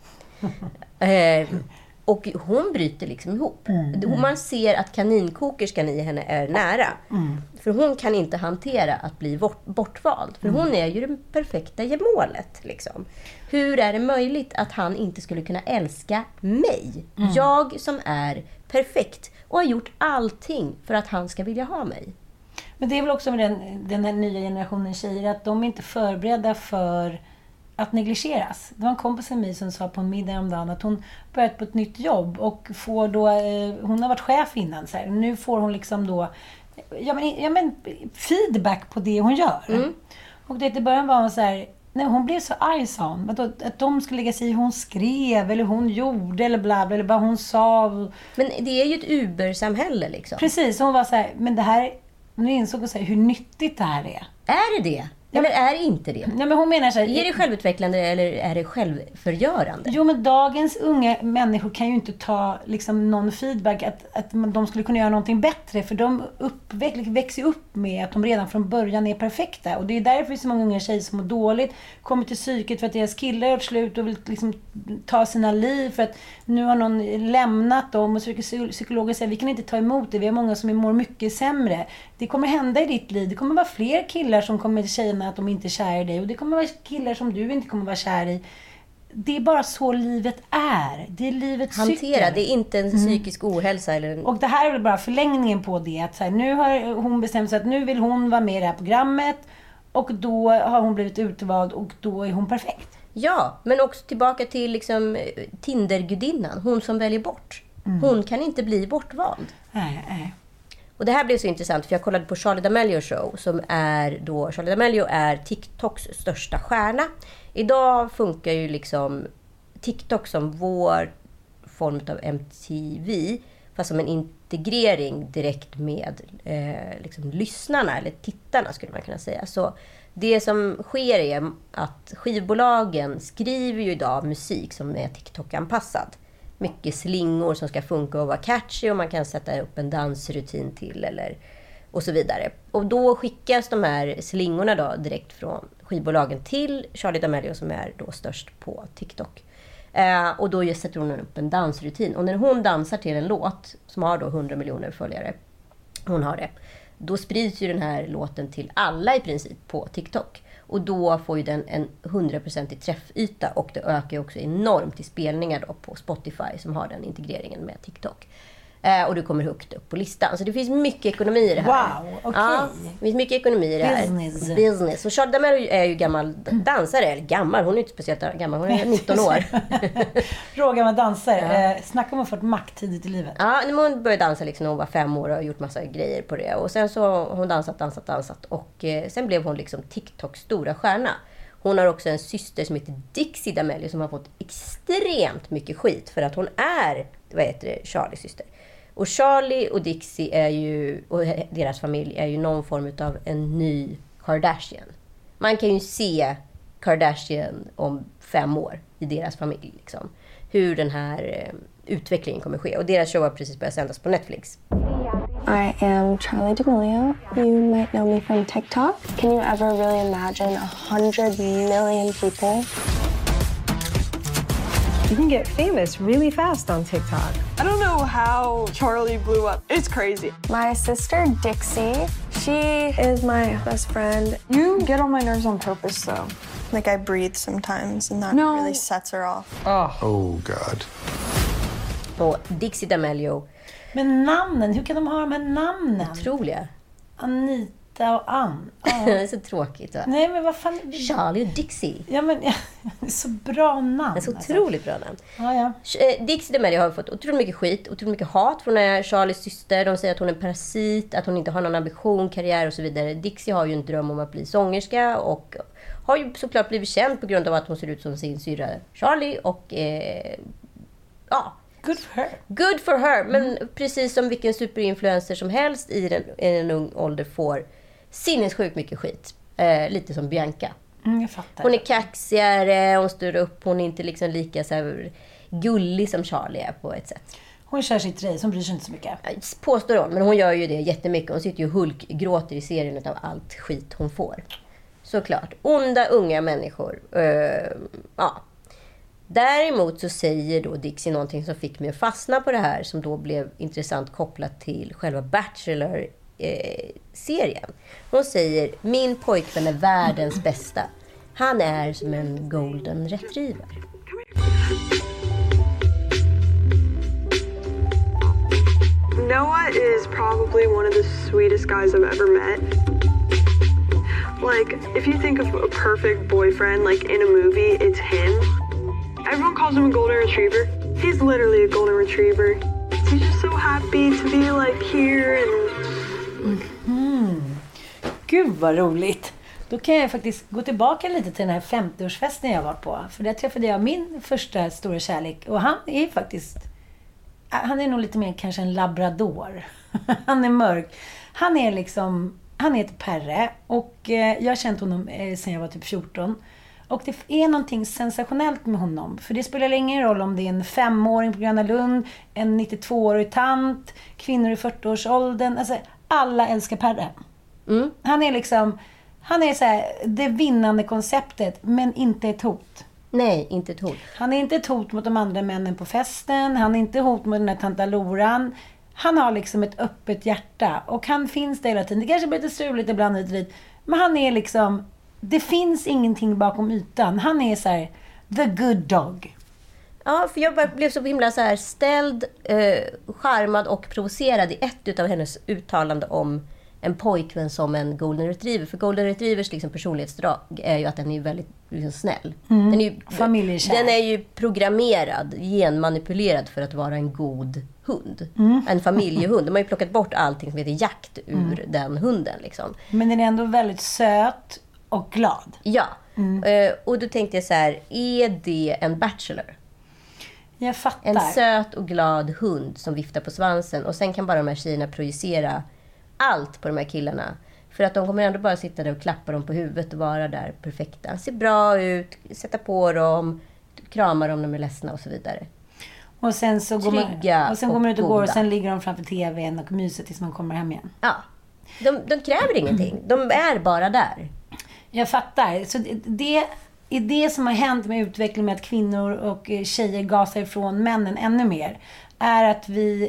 Speaker 6: Och hon bryter liksom ihop. Man ser att kaninkokerskan i henne är nära. För hon kan inte hantera att bli bortvald. För hon är ju det perfekta gemålet. Liksom. Hur är det möjligt att han inte skulle kunna älska mig? Jag som är
Speaker 5: perfekt och har gjort allting för att han ska vilja ha mig.
Speaker 6: Men det är väl också med den här nya generationen tjejer att de är inte förberedda för att negligeras. Det var en kompis med mig som sa på en middag om dagen att hon börjat på ett nytt jobb och får då, hon har varit chef innan så här, nu får hon liksom då feedback på det hon gör. Och det i början var hon så här, nej, hon blev så arg, sa hon, att de skulle lägga sig i hur hon skrev eller hon gjorde eller bla bla eller vad hon sa.
Speaker 5: Men det är ju ett Uber-samhälle liksom.
Speaker 6: Precis, hon var så här, men det här, nu insåg hon så här, hur nyttigt det här är.
Speaker 5: Är det? Eller är det inte det?
Speaker 6: Nej, men hon menar så här,
Speaker 5: är det självutvecklande eller är det självförgörande?
Speaker 6: Jo, men dagens unga människor kan ju inte ta liksom någon feedback att de skulle kunna göra någonting bättre. För de växer upp med att de redan från början är perfekta. Och det är därför det är så många unga tjejer som mår dåligt, kommer till psyket för att deras killar är slut och vill liksom ta sina liv för att nu har någon lämnat dem. Och psykologer säger, vi kan inte ta emot det. Vi har många som mår mycket sämre. Det kommer hända i ditt liv. Det kommer vara fler killar som kommer till tjejerna att de inte är kär i dig. Och det kommer vara killar som du inte kommer vara kär i. Det är bara så livet är. Det är livets cykel.
Speaker 5: Det är inte en psykisk ohälsa. Eller...
Speaker 6: Och det här är väl bara förlängningen på det. Att så här, nu har hon bestämt sig att nu vill hon vara med i det här programmet. Och då har hon blivit utvald och då är hon perfekt.
Speaker 5: Ja, men också tillbaka till liksom Tinder-gudinnan. Hon som väljer bort. Hon kan inte bli bortvald.
Speaker 6: Nej.
Speaker 5: Och det här blev så intressant för jag kollade på Charli D'Amelio show som är då, Charli D'Amelio är TikToks största stjärna. Idag funkar ju liksom TikTok som vår form av MTV fast som en integrering direkt med liksom lyssnarna eller tittarna skulle man kunna säga. Så det som sker är att skivbolagen skriver ju idag musik som är TikTok-anpassad. Mycket slingor som ska funka och vara catchy och man kan sätta upp en dansrutin till eller och så vidare. Och då skickas de här slingorna då direkt från skivbolagen till Charli D'Amelio som är då störst på TikTok. Och då sätter hon upp en dansrutin. Och när hon dansar till en låt som har då 100 miljoner följare, hon har det, då sprids ju den här låten till alla i princip på TikTok. Och då får ju den en 100% träffyta och det ökar ju också enormt i spelningar då på Spotify som har den integreringen med TikTok. Och du kommer högt upp på listan. Så det finns mycket ekonomi i det här.
Speaker 6: Wow, okej.
Speaker 5: Ja, det finns mycket ekonomi i det här. Business. Och Charli D'Amelio är ju gammal dansare. Eller gammal, hon är inte speciellt gammal. Hon är 19 år.
Speaker 6: Rågammal dansare. Snacka om att få ett makt tidigt i livet.
Speaker 5: Ja, när hon började dansa liksom, när hon var 5 år och har gjort massa grejer på det. Och sen så har hon dansat. Och sen blev hon liksom TikToks stora stjärna. Hon har också en syster som heter Dixie D'Amelio som har fått extremt mycket skit för att hon är, Charlies syster. Och Charli och Dixie är ju, och deras familj är ju någon form av en ny Kardashian. Man kan ju se Kardashian om 5 år i deras familj. Liksom. Hur den här utvecklingen kommer ske. Och deras show har precis börjat sändas på Netflix.
Speaker 11: I am Charli D'Amelio. You might know me from TikTok. Can you ever really imagine 100 million people?
Speaker 12: You can get famous really fast on TikTok.
Speaker 13: I don't know how Charli blew up. It's crazy.
Speaker 11: My sister Dixie, she is my best friend.
Speaker 13: You get on my nerves on purpose though. Like I breathe sometimes and that really sets her off.
Speaker 14: Oh God.
Speaker 5: Och Dixie D'Amelio.
Speaker 6: Men namnen, hur kan de ha de här namnen?
Speaker 5: Otroliga.
Speaker 6: Anita och Ann.
Speaker 5: Det är så tråkigt va?
Speaker 6: Nej men vad fan.
Speaker 5: Charli och Dixie.
Speaker 6: Ja men det är så bra namn.
Speaker 5: Det är så otroligt bra namn.
Speaker 6: Ja.
Speaker 5: Dixie D'Amelio har fått otroligt mycket skit, otroligt mycket hat från Charlies syster. De säger att hon är en parasit, att hon inte har någon ambition, karriär och så vidare. Dixie har ju en dröm om att bli sångerska och har ju såklart blivit känd på grund av att hon ser ut som sin syra Charli och ja.
Speaker 6: Good for her.
Speaker 5: Good for her. Men precis som vilken superinfluencer som helst i en ung ålder får sinnessjukt mycket skit. Lite som Bianca.
Speaker 6: Jag fattar.
Speaker 5: Hon är kaxigare, hon står upp, hon är inte liksom lika så här gullig som Charli är på ett sätt.
Speaker 6: Hon kör sitt race, hon bryr sig inte så mycket.
Speaker 5: Påstår hon, men hon gör ju det jättemycket. Hon sitter ju och hulkgråter i serien av allt skit hon får. Såklart. Onda unga människor. Ja. Däremot så säger då Dixie någonting som fick mig att fastna på det här, som då blev intressant kopplat till själva Bachelor-serien. Hon säger, min pojkvän är världens bästa. Han är som en golden retriever.
Speaker 14: Noah is probably one of the sweetest guys I've ever met. Like, if you think of a perfect boyfriend, like in a movie, it's him. Everyone calls him a golden retriever. He's literally a golden retriever. He's just so happy to be like here and...
Speaker 6: Gud vad roligt. Då kan jag faktiskt gå tillbaka lite till den här 50-årsfesten jag var på. För där träffade jag min första stora kärlek. Och han är faktiskt... Han är nog lite mer kanske en labrador. Han är mörk. Han heter Perre. Och jag har känt honom sedan jag var typ 14. Och det är någonting sensationellt med honom. För det spelar ingen roll om det är en 5-åring på Gröna Lund, en 92-årig tant, kvinnor i 40-årsåldern. Alltså, alla älskar Perre. Han är så här, det vinnande konceptet, men inte ett hot.
Speaker 5: Nej, inte ett hot.
Speaker 6: Han är inte ett hot mot de andra männen på festen. Han är inte hot mot den här tantaloran. Han har liksom ett öppet hjärta. Och han finns där hela tiden. Det kanske blir lite struligt ibland hit och dit. Men han är liksom... Det finns ingenting bakom ytan. Han är så här, the good dog.
Speaker 5: Ja, för jag blev så himla så här ställd, charmad och provocerad i ett utav hennes uttalande om en pojkvän som en golden retriever. För golden retrievers liksom personlighetsdrag är ju att den är väldigt liksom snäll. Den är ju
Speaker 6: familjekär.
Speaker 5: Den är ju programmerad, genmanipulerad för att vara en god hund. En familjehund. De har ju plockat bort allting som heter jakt ur den hunden liksom.
Speaker 6: Men den är ändå väldigt söt och glad.
Speaker 5: Ja. Och då tänkte jag så här, är det en bachelor?
Speaker 6: Jag fattar.
Speaker 5: En söt och glad hund som viftar på svansen. Och sen kan bara de här tjejerna projicera allt på de här killarna. För att de kommer ändå bara sitta där och klappa dem på huvudet och vara där perfekta. Ser bra ut, sätta på dem, krama dem när de är ledsna och så vidare.
Speaker 6: Och sen så går man ut och går och sen ligger de framför tvn och myser tills man kommer hem igen.
Speaker 5: Ja, de kräver ingenting. De är bara där. Jag
Speaker 6: fattar. Så det är det som har hänt med utvecklingen med att kvinnor och tjejer gasar ifrån männen ännu mer. Är att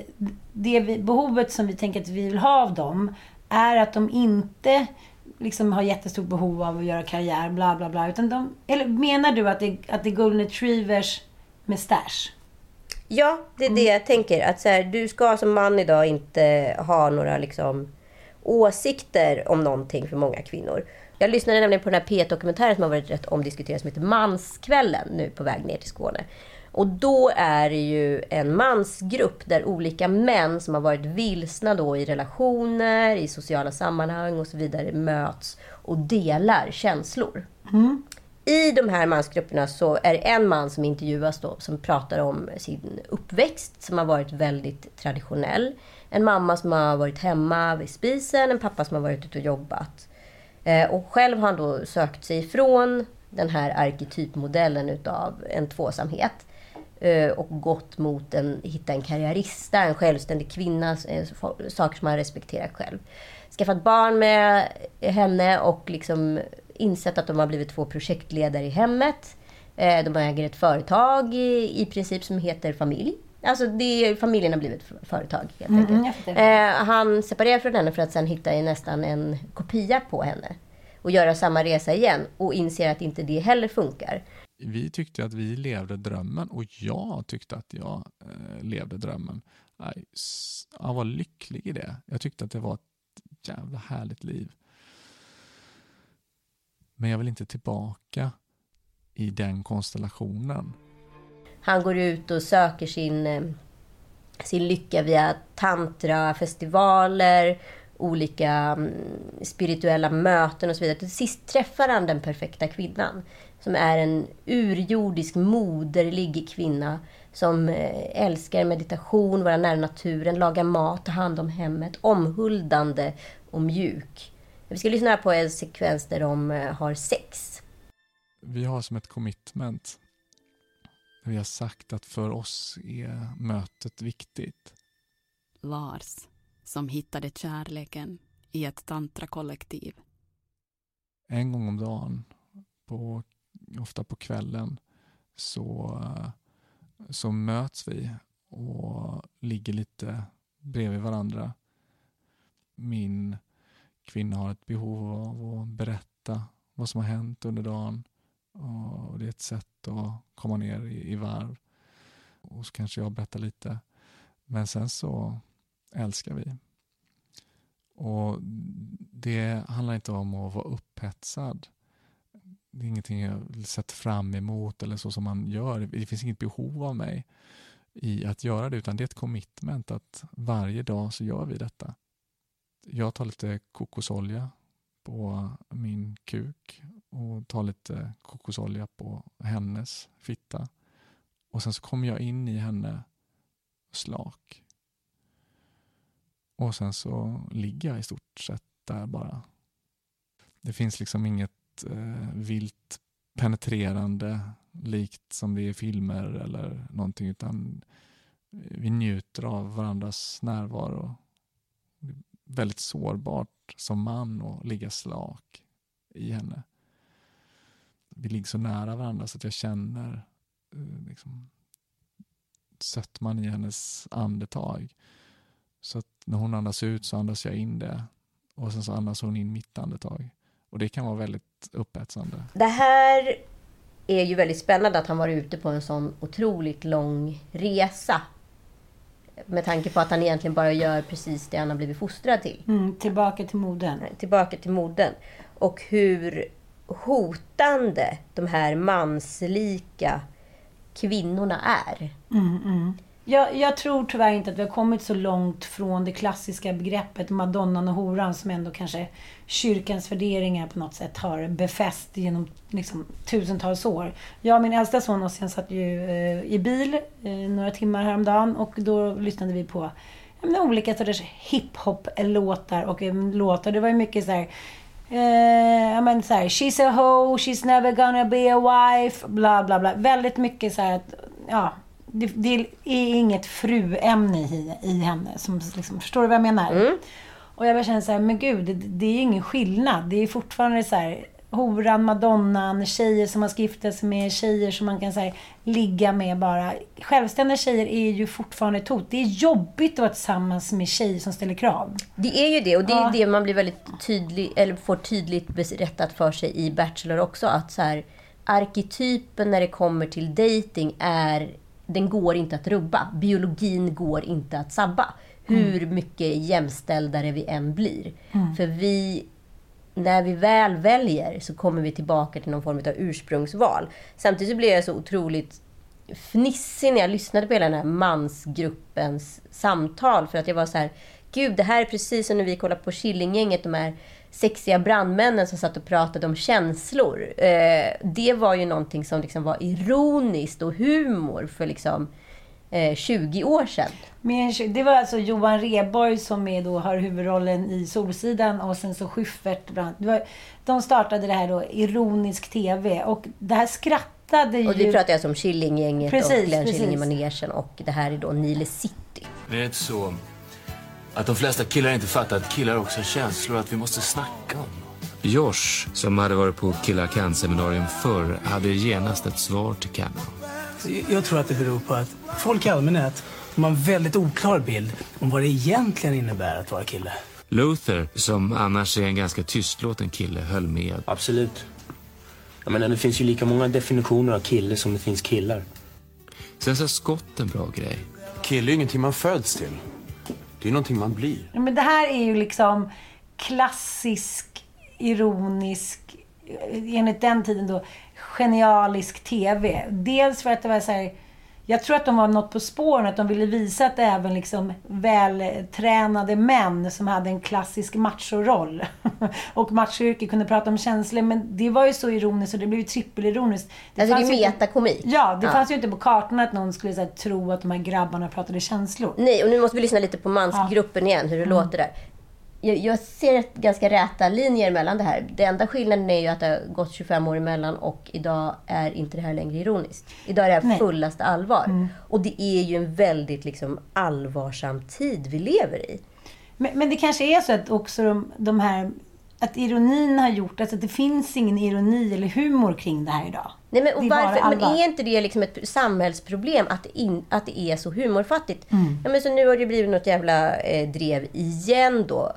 Speaker 6: behovet som vi tänker att vi vill ha av dem är att de inte liksom har jättestort behov av att göra karriär, bla bla bla. Utan eller menar du att det är golden retrievers med stash?
Speaker 5: Ja, det är det jag tänker. Att så här, du ska som man idag inte ha några liksom åsikter om någonting för många kvinnor. Jag lyssnade nämligen på den här P1-dokumentären som har varit rätt omdiskuterad som heter Manskvällen nu på väg ner till Skåne. Och då är det ju en mansgrupp där olika män som har varit vilsna då i relationer, i sociala sammanhang och så vidare möts och delar känslor. I de här mansgrupperna så är det en man som intervjuas då som pratar om sin uppväxt som har varit väldigt traditionell. En mamma som har varit hemma vid spisen, en pappa som har varit ute och jobbat. Och själv har han då sökt sig ifrån den här arketypmodellen utav en tvåsamhet och gått mot hitta en karriärista, en självständig kvinna, saker som han respekterar själv. Skaffat barn med henne och liksom insett att de har blivit 2 projektledare i hemmet. De äger ett företag i princip som heter familj. Alltså familjen har blivit företag helt enkelt. Han separerar från henne för att sen hitta nästan en kopia på henne. Och göra samma resa igen. Och inser att inte det heller funkar.
Speaker 15: Vi tyckte att vi levde drömmen. Och jag tyckte att jag levde drömmen. Jag var lycklig i det. Jag tyckte att det var ett jävla härligt liv. Men jag vill inte tillbaka i den konstellationen.
Speaker 5: Han går ut och söker sin lycka via tantra, festivaler, olika spirituella möten och så vidare. Till sist träffar han den perfekta kvinnan som är en urjordisk, moderlig kvinna som älskar meditation, vara nära naturen, laga mat, ta hand om hemmet, omhuldande och mjuk. Vi ska lyssna på en sekvens där de har sex.
Speaker 15: Vi har som ett commitment. Vi har sagt att för oss är mötet viktigt.
Speaker 16: Lars, som hittade kärleken i ett tantrakollektiv.
Speaker 15: En gång om dagen, ofta på kvällen, så möts vi och ligger lite bredvid varandra. Min kvinna har ett behov av att berätta vad som har hänt under dagen. Och det är ett sätt att komma ner i varv. Och så kanske jag berättar lite. Men sen så älskar vi. Och det handlar inte om att vara upphetsad. Det är ingenting jag vill sätta fram emot eller så som man gör. Det finns inget behov av mig i att göra det, utan det är ett commitment att varje dag så gör vi detta. Jag tar lite kokosolja på min kuk och tar lite kokosolja på hennes fitta. Och sen så kommer jag in i henne slak. Och sen så ligger jag i stort sett där bara. Det finns liksom inget vilt penetrerande likt som det är i filmer eller någonting, utan vi njuter av varandras närvaro. Det är väldigt sårbart som man att ligga slak i henne. Vi ligger så nära varandra så att jag känner liksom sötman i hennes andetag. Så att när hon andas ut så andas jag in det. Och sen så andas hon in mitt andetag. Och det kan vara väldigt upphetsande.
Speaker 5: Det här är ju väldigt spännande att han var ute på en sån otroligt lång resa. Med tanke på att han egentligen bara gör precis det han har blivit fostrad till.
Speaker 6: Tillbaka till modern.
Speaker 5: Tillbaka till modern. Och hur hotande de här manslika kvinnorna är.
Speaker 6: Jag tror tyvärr inte att vi har kommit så långt från det klassiska begreppet madonnan och horan som ändå kanske kyrkans värderingar på något sätt har befäst genom liksom, tusentals år. Jag och min äldsta son och sen satt ju i bil några timmar häromdagen och då lyssnade vi på olika sorters hiphop-låtar och låtar. Det var ju mycket så här she's a hoe, she's never gonna be a wife, bla bla bla. Väldigt mycket så här att, ja, det är inget fruämne i henne som liksom, förstår du vad jag menar? Och jag bara känner så här, men gud, det är ingen skillnad. Det är fortfarande så här horan, madonnan, tjejer som har gifta sig med, tjejer som man kan så här, ligga med bara. Självständiga tjejer är ju fortfarande ett hot. Det är jobbigt att vara tillsammans med tjejer som ställer krav.
Speaker 5: Det är ju det, och det är det man blir väldigt tydlig, eller får tydligt berättat för sig i Bachelor också, att så här, arketypen när det kommer till dating är, den går inte att rubba. Biologin går inte att sabba. Hur mycket jämställdare vi än blir. För när vi väl väljer så kommer vi tillbaka till någon form av ursprungsval. Samtidigt så blev jag så otroligt fnissig när jag lyssnade på hela den här mansgruppens samtal. För att jag var så här, gud, det här är precis som när vi kollade på Killinggänget, de här sexiga brandmännen som satt och pratade om känslor. Det var ju någonting som liksom var ironiskt och humor för liksom 20 år sedan.
Speaker 6: Men det var alltså Johan Rheborg som har huvudrollen i Solsidan och sen så Schyffert. De startade det här då, ironisk tv, och det här skrattade ju...
Speaker 5: Och vi pratade alltså om Killinggänget och Glenn Killing i manegen, och det här är då Nile City.
Speaker 17: Det är inte så att de flesta killar inte fattar att killar också har känslor, att vi måste snacka om.
Speaker 18: Josh, som hade varit på Killar Kan-seminarium förr, hade genast ett svar till Cameron.
Speaker 19: Jag tror att det beror på att folk i allmänhet har en väldigt oklar bild om vad det egentligen innebär att vara kille.
Speaker 18: Luther, som annars är en ganska tystlåten kille, höll med.
Speaker 17: Absolut. Jag menar, det finns ju lika många definitioner av kille som det finns killar.
Speaker 18: Sen sa Scott en bra grej.
Speaker 17: Kille är ingenting man föds till. Det är någonting man blir.
Speaker 6: Ja, men det här är ju liksom klassisk, ironisk, enligt den tiden då, genialisk tv. Dels för att det var så här, jag tror att de var något på spåren, att de ville visa att även liksom vältränade män som hade en klassisk machoroll och machoyrke kunde prata om känslor, men det var ju så ironiskt och det blev ju trippelironiskt.
Speaker 5: Det är metakomik.
Speaker 6: Ja, det fanns ju inte på kartan att någon skulle så här, tro att de här grabbarna pratade känslor.
Speaker 5: Nej, och nu måste vi lyssna lite på mansgruppen igen, hur det låter där. Jag ser ett ganska räta linjer mellan det här. Det enda skillnaden är ju att det har gått 25 år emellan och idag är inte det här längre ironiskt. Idag är det här fullaste allvar. Och det är ju en väldigt liksom allvarsam tid vi lever i.
Speaker 6: Men det kanske är så att också de här, att ironin har gjort alltså att det finns ingen ironi eller humor kring det här idag.
Speaker 5: Nej, men, och varför? Men är inte det liksom ett samhällsproblem att det är så humorfattigt? Ja, men så nu har det blivit något jävla drev igen då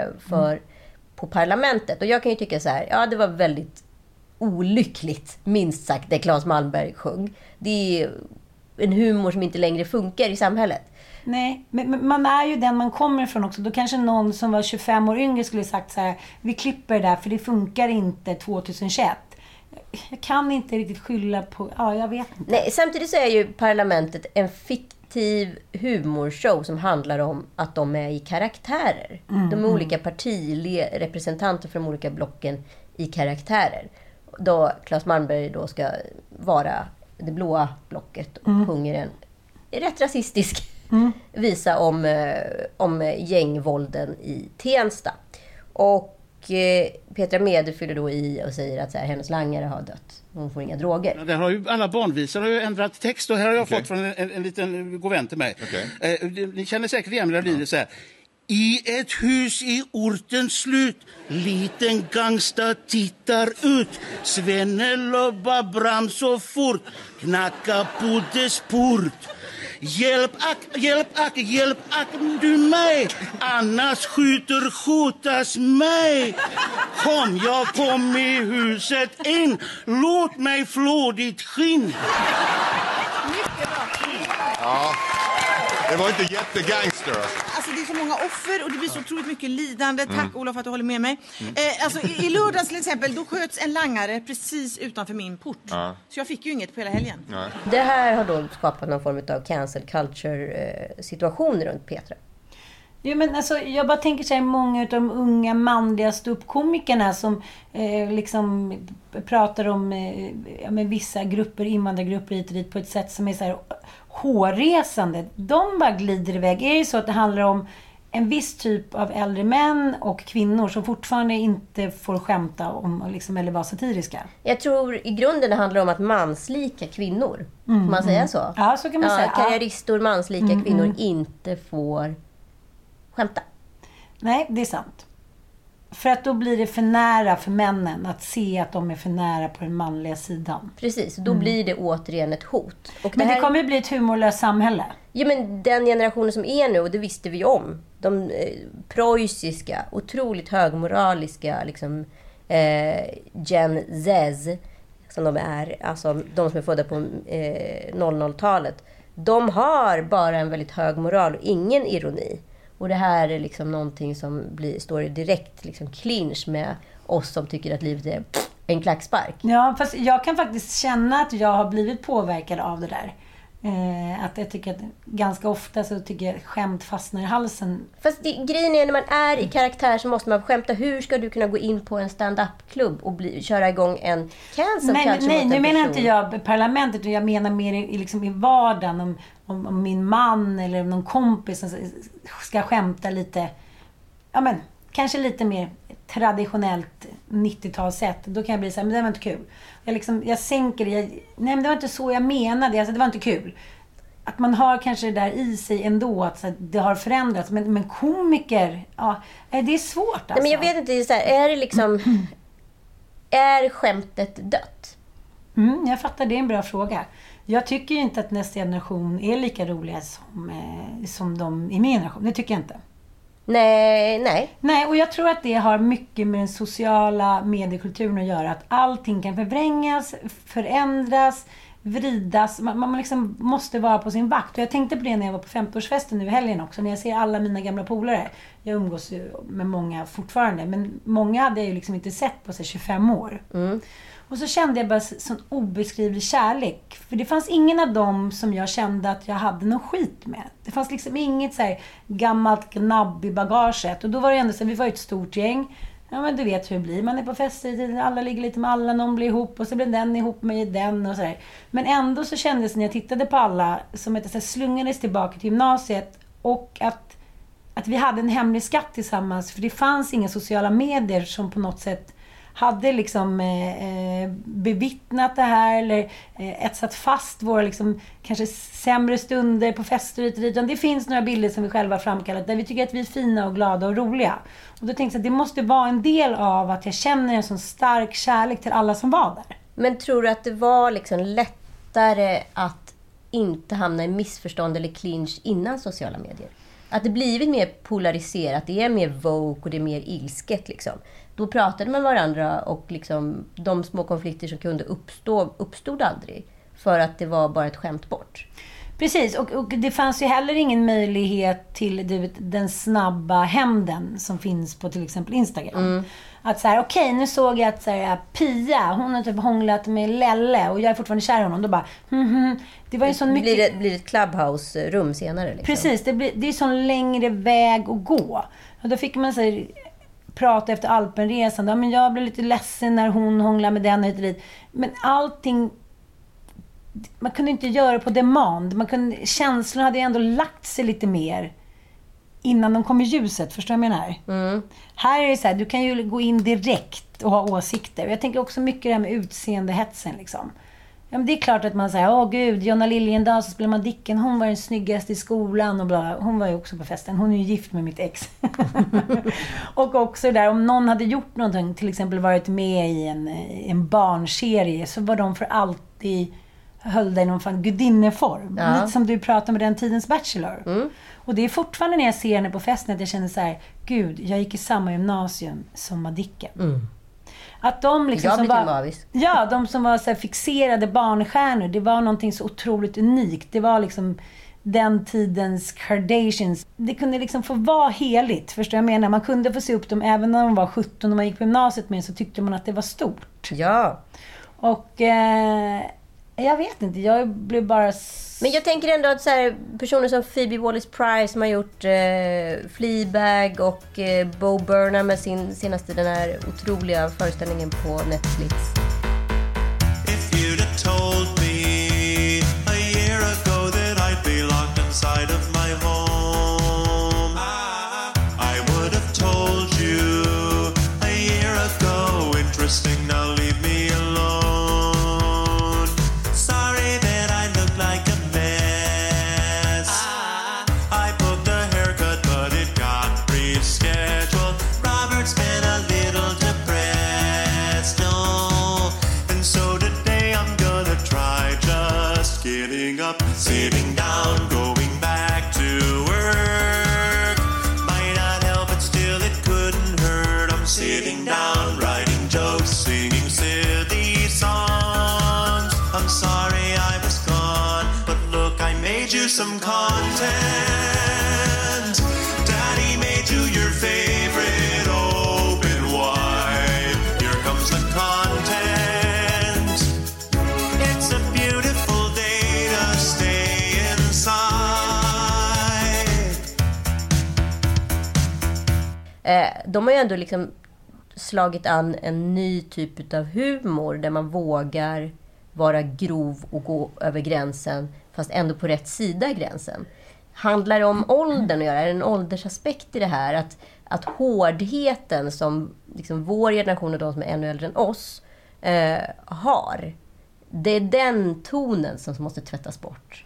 Speaker 5: på parlamentet. Och jag kan ju tycka så här, ja, det var väldigt olyckligt, minst sagt, det Claes Malmberg sjöng. Det är en humor som inte längre funkar i samhället.
Speaker 6: Nej, men man är ju den man kommer ifrån också. Då kanske någon som var 25 år yngre skulle sagt så här: vi klipper det där för det funkar inte 2021. Jag kan inte riktigt skylla på... Ja, jag vet inte.
Speaker 5: Nej, samtidigt så är ju Parlamentet en fiktiv humorshow som handlar om att de är i karaktärer. De är olika partirepresentanter från de olika blocken i karaktärer. Då Claes Malmberg då ska vara det blåa blocket och sjunger en rätt rasistisk visa om gängvålden i Tensta. Och Petra Mede fyller då i och säger att så här, hennes langare har dött. Hon får inga droger.
Speaker 20: Där har ju alla barnvisor har ju ändrat text och här har jag fått från en liten god vän till mig. Ni känner säkert igen det blir så här. I ett hus i ortens slut, liten gangsta tittar ut. Svenne lobba bram så fort, knacka på dess port. Hjälp ack du mig, annars skjutas mig. Jag kom i huset in, låt mig flå ditt skinn.
Speaker 21: Mycket bra. Ja. Det var inte jättegangster.
Speaker 22: Alltså det är så många offer och det blir så otroligt mycket lidande. Tack Olof för att du håller med mig. Alltså i lördags till exempel, då sköts en langare precis utanför min port. Så jag fick ju inget på hela helgen.
Speaker 5: Det här har då skapat någon form av cancel culture situation runt Petra.
Speaker 6: Ja, men alltså, jag bara tänker så här, många av de unga manliga ståuppkomikerna som liksom pratar om med vissa grupper, invandrargrupper hit och dit på ett sätt som är så här hårresande. De bara glider iväg. Är det så att det handlar om en viss typ av äldre män och kvinnor som fortfarande inte får skämta om liksom, eller vara satiriska?
Speaker 5: Jag tror i grunden det handlar om att manslika kvinnor. Kan man säga så?
Speaker 6: Ja, så kan man säga.
Speaker 5: Karriäristor, manslika kvinnor inte får skämta.
Speaker 6: Nej, det är sant. För att då blir det för nära för männen att se att de är för nära på den manliga sidan.
Speaker 5: Precis, då blir det återigen ett hot. Och
Speaker 6: men det kommer ju bli ett humorlöst samhälle.
Speaker 5: Ja, men den generationen som är nu, och det visste vi om. De preussiska, otroligt högmoraliska liksom, Gen Z som de är. Alltså de som är födda på 00-talet. De har bara en väldigt hög moral och ingen ironi. Och det här är liksom någonting som står i direkt liksom clinch med oss som tycker att livet är en klackspark.
Speaker 6: Ja, fast jag kan faktiskt känna att jag har blivit påverkad av det där. Att jag tycker att ganska ofta så tycker jag skämt fastnar i halsen.
Speaker 5: Fast grejen är när man är i karaktär så måste man skämta. Hur ska du kunna gå in på en stand-up-klubb och köra igång en cancel?
Speaker 6: Nej, nu menar inte jag Parlamentet, utan jag menar mer i vardagen om min man eller någon kompis som ska skämta lite, ja men kanske lite mer traditionellt 90-talssätt. Då kan jag bli så här, men det var inte kul. Jag sänker det. Nej, men det var inte så jag menade. Alltså, det var inte kul. Att man har kanske det där i sig ändå, att det har förändrats. Men komiker, ja, det är svårt alltså.
Speaker 5: Nej, men jag vet inte, så här, är det liksom är skämtet dött?
Speaker 6: Jag fattar, det är en bra fråga. Jag tycker inte att nästa generation är lika roliga som de i min generation. Det tycker jag inte. Nej, och jag tror att det har mycket med den sociala mediekulturen att göra. Att allting kan förvrängas, förändras, vridas. Man liksom måste vara på sin vakt. Och jag tänkte på det när jag var på 50-årsfesten nu i helgen också. När jag ser alla mina gamla polare. Jag umgås ju med många fortfarande. Men många hade jag ju liksom inte sett på sig 25 år. Och så kände jag bara sån obeskrivlig kärlek. För det fanns ingen av dem som jag kände att jag hade någon skit med. Det fanns liksom inget så här gammalt gnabb i bagaget. Och då var det ändå så här, vi var ett stort gäng. Ja, men du vet hur det blir. Man är på fester, alla ligger lite med alla, någon blir ihop och så blir den ihop med den och så där. Men ändå så kändes det när jag tittade på alla som att jag slungades tillbaka till gymnasiet och att vi hade en hemlig skatt tillsammans. För det fanns inga sociala medier som på något sätt hade liksom bevittnat det här eller etsat fast våra liksom kanske sämre stunder på fester och dit. Det finns några bilder som vi själva framkallat där vi tycker att vi är fina och glada och roliga. Och då tänkte jag att det måste vara en del av att jag känner en sån stark kärlek till alla som var där.
Speaker 5: Men tror du att det var liksom lättare att inte hamna i missförstånd eller clinch innan sociala medier? Att det blivit mer polariserat, det är mer woke och det är mer ilsket liksom. Då pratade man varandra och liksom de små konflikter som kunde uppstod aldrig. för att det var bara ett skämt bort.
Speaker 6: Precis, och det fanns ju heller ingen möjlighet till den snabba hämnden som finns på till exempel Instagram. Att så här, okej, nu såg jag att så här, Pia, hon har typ hånglat med Lelle och jag är fortfarande kär i honom. Då bara, Det var ju sån mycket...
Speaker 5: blir ett Clubhouse-rum senare. Liksom.
Speaker 6: Precis, det är sån längre väg att gå. Och då fick man så här, prata efter Alpenresan. Ja, men jag blev lite ledsen när hon hånglade med den och hit och dit. Men allting... Man kunde inte göra det på demand. Känslorna hade ändå lagt sig lite mer innan de kom i ljuset, förstår jag menar? Här är det så här, du kan ju gå in direkt och ha åsikter. Jag tänker också mycket det här med utseendehetsen liksom. Ja, men det är klart att man säger, gud, Jonna Liljendahl, så spelar man Dicken, hon var den snyggaste i skolan och bla. Hon var ju också på festen, hon är ju gift med mitt ex. Och också där, om någon hade gjort någonting, till exempel varit med i en barnserie, så var de för alltid höll dig i någon fan gudinneform. Ja. Lite som du pratade med den tidens Bachelor. Och det är fortfarande när jag ser henne på festen att jag känner så här, gud, jag gick i samma gymnasium som Madicken. Att de liksom som var, de som var så här fixerade barnstjärnor, det var någonting så otroligt unikt. Det var liksom den tidens Kardashians. Det kunde liksom få vara heligt, förstår jag menar. Man kunde få se upp dem även när de var 17 och man gick på gymnasiet med, så tyckte man att det var stort.
Speaker 5: Ja.
Speaker 6: Och jag vet inte, jag blev bara...
Speaker 5: Men jag tänker ändå att så här, personer som Phoebe Waller-Price som har gjort Fleabag och Bo Burnham med sin senaste, den här otroliga föreställningen på Netflix.
Speaker 1: If you'd have told me a year ago that I'd be locked inside of my home, I would have told you a year ago, interesting, now leave me alone. Sitting down, going back to work. Might not help, but still it couldn't hurt. I'm sitting down, writing jokes, singing silly songs. I'm sorry I was gone, but look, I made you some content. Daddy made you your favorite open wide. Here comes the content. It's a beautiful day to stay
Speaker 5: De har ju ändå liksom slagit an en ny typ av humor där man vågar vara grov och gå över gränsen fast ändå på rätt sida gränsen. Handlar det om åldern att göra? Är det en åldersaspekt i det här? Att hårdheten som liksom vår generation och de som är ännu äldre än oss har, det är den tonen som måste tvättas bort.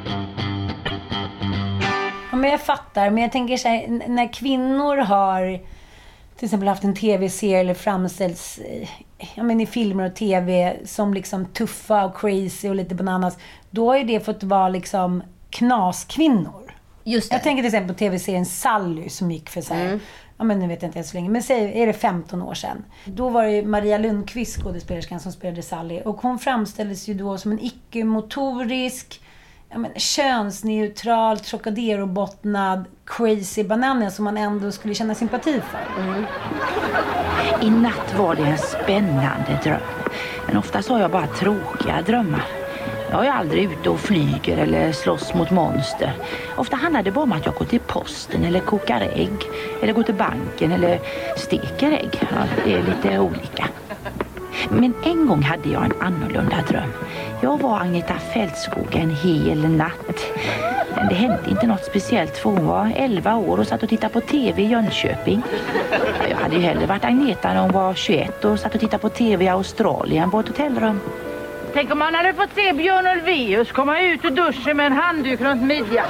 Speaker 6: Ja, men jag fattar, men jag tänker så här, när kvinnor har till exempel haft en tv-serie eller framställs i filmer och tv som liksom tuffa och crazy och lite bananas, då har ju det fått vara liksom knaskvinnor.
Speaker 5: Just det.
Speaker 6: Jag tänker till exempel på tv-serien Sally som gick för så här, nu vet jag inte ens så länge, men säg, är det 15 år sedan. Då var det Maria Lundqvist, skådespelerskan, som spelade Sally, och hon framställdes ju då som en icke-motorisk, könsneutral, Trocadero-bottnad crazy banana som man ändå skulle känna sympati för.
Speaker 2: I natt var det en spännande dröm. Men oftast har jag bara tråkiga drömmar. Jag är aldrig ute och flyger eller slåss mot monster. Ofta handlar det bara om att jag går till posten eller kokar ägg. Eller går till banken eller steker ägg. Ja, det är lite olika. Men en gång hade jag en annorlunda dröm. Jag var Agneta Fältskog en hel natt. Men det hände inte något speciellt, för hon var 11 år och satt och tittade på tv i Jönköping. Jag hade ju hellre varit Agneta när hon var 21 och satt och tittade på tv i Australien på ett hotellrum.
Speaker 23: Tänk om man hade fått se Björn Ulvaeus komma ut ur duschen med en handduk runt midjan.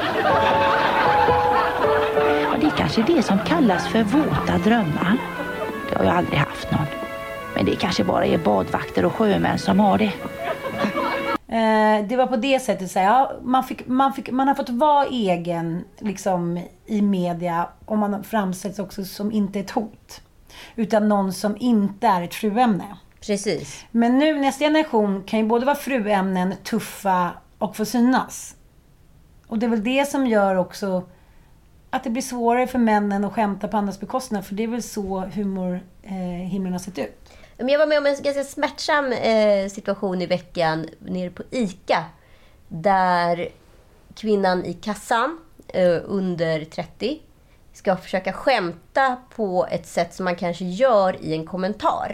Speaker 2: Ja, det är kanske det som kallas för våta drömmar. Det har jag aldrig haft någon. Men det kanske bara är badvakter och sjömän som har det.
Speaker 6: Det var på det sättet så här, ja, man har fått vara egen liksom, i media, och man framställs också som inte ett hot, utan någon som inte är ett fruämne.
Speaker 5: Precis.
Speaker 6: Men nu nästa generation kan ju både vara fruämnen, tuffa och få synas. Och det är väl det som gör också att det blir svårare för männen att skämta på andras bekostnad. För det är väl så humorhimlen har sett ut.
Speaker 5: Men jag var med om en ganska smärtsam situation i veckan nere på ICA. Där kvinnan i kassan, under 30, ska försöka skämta på ett sätt som man kanske gör i en kommentar.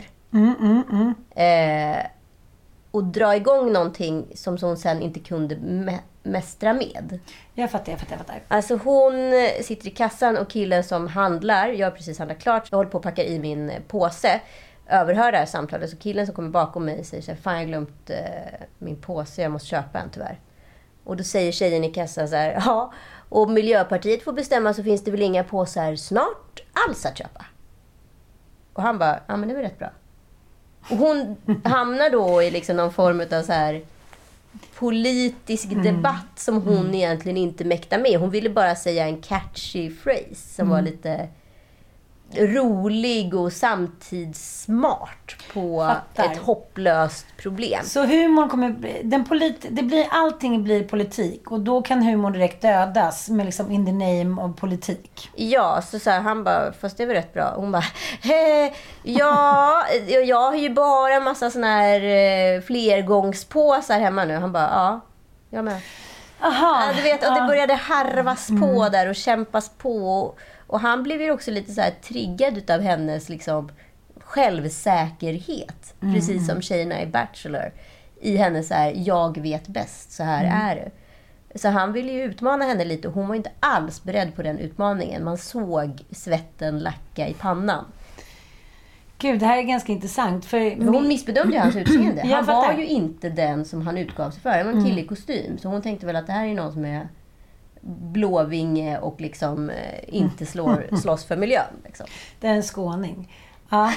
Speaker 5: Och dra igång någonting som hon sen inte kunde mästra med.
Speaker 6: Jag fattar.
Speaker 5: Alltså hon sitter i kassan och killen som handlar, jag har precis handlat klart, jag håller på att packa i min påse, överhör det här samtalet. Så killen som kommer bakom mig säger så här: fan, jag har glömt min påse, jag måste köpa en tyvärr. Och då säger tjejen i kassan så här: ja, och Miljöpartiet får bestämma så finns det väl inga påsar snart alls att köpa. Och han bara, ja men det är väl rätt bra. Och hon hamnar då i liksom någon form av så här politisk debatt som hon egentligen inte mäktar med. Hon ville bara säga en catchy phrase som var lite rolig och samtidssmart på ett hopplöst problem.
Speaker 6: Så humorn kommer allting blir politik, och då kan humor direkt dödas med liksom in the name of politik.
Speaker 5: Ja, så här, han bara, fast det är väl rätt bra. Hon bara, ja, jag har ju bara en massa såna här flergångspåsar hemma nu. Han bara, ja, jag med.
Speaker 6: Aha,
Speaker 5: du vet, och det började harvas på där och kämpas på. Och han blev ju också lite så här triggad utav hennes liksom självsäkerhet. Precis som tjejerna i Bachelor. I hennes så här, jag vet bäst, så här är det. Så han ville ju utmana henne lite, och hon var inte alls beredd på den utmaningen. Man såg svetten lacka i pannan.
Speaker 6: Gud, det här är ganska intressant. För
Speaker 5: hon missbedömde hans utseende. Han var ju inte den som han utgav sig för. Det var en kille i kostym. Så hon tänkte väl att det här är någon som är blåvinge och liksom inte slåss för miljön. Liksom.
Speaker 6: Det är en skåning. Ja.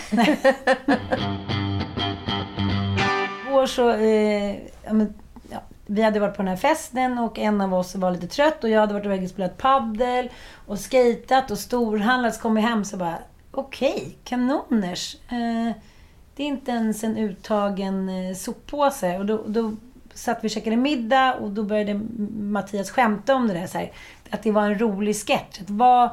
Speaker 6: Vi hade varit på den här festen och en av oss var lite trött och jag hade varit iväg och spelat paddel och skatat och storhandlat. Så kom vi hem så bara, okej, kanoners. Det är inte ens en uttagen soppåse. Och då satt vi och käkade middag och då började Mattias skämta om det där. Så här, att det var en rolig sketch. Att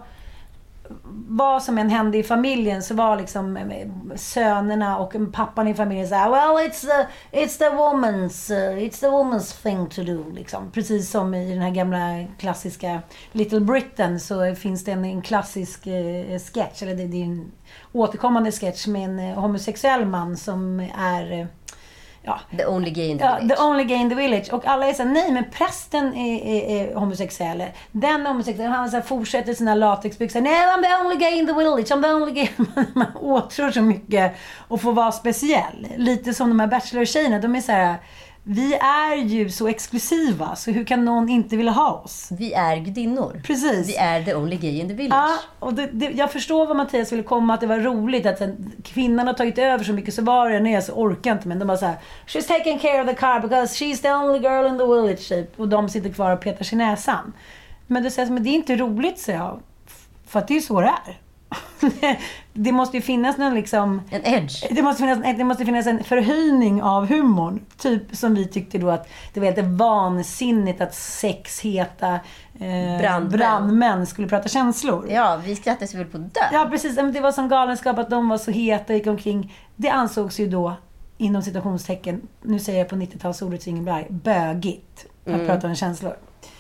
Speaker 6: vad som än hände i familjen så var liksom sönerna och pappan i familjen så här, well, it's the woman's thing to do liksom. Precis som i den här gamla klassiska Little Britain så finns det en klassisk sketch, eller det är en återkommande sketch med en homosexuell man som är
Speaker 5: the only gay in the village.
Speaker 6: The only gay in the village. Och alla är så här, nej men prästen är homosexuell. Den är homosexuell. Han så här, fortsätter sina latexbyxor. Nej, I'm the only gay in the village. I'm the only gay. Man åtrår så mycket och får vara speciell. Lite som de här bachelor-tjejerna. De är så här, vi är ju så exklusiva. Så hur kan någon inte vilja ha oss?
Speaker 5: Vi är gudinnor.
Speaker 6: Precis.
Speaker 5: Vi är the only gay in the village.
Speaker 6: Ja, och jag förstår vad Mattias ville komma, att det var roligt att kvinnan har tagit över så mycket, så var det när så orkar inte, men de bara så här, she's taking care of the car because she's the only girl in the village typ. Och de sitter kvar och petar sig i näsan. Men du säger, men det är inte roligt, så jag, för att det är så det är. Det måste ju finnas någon liksom
Speaker 5: en edge.
Speaker 6: Det måste finnas en förhöjning av humorn. Typ som vi tyckte då att det var helt vansinnigt att sexheta brandmän skulle prata känslor.
Speaker 5: Ja, vi skrattade sig väl på död.
Speaker 6: Ja, precis. Det var som galenskap att de var så heta och gick omkring. Det ansågs ju då, inom citationstecken, nu säger jag på 90-talsordet så ingen blir bögigt att prata om känslor.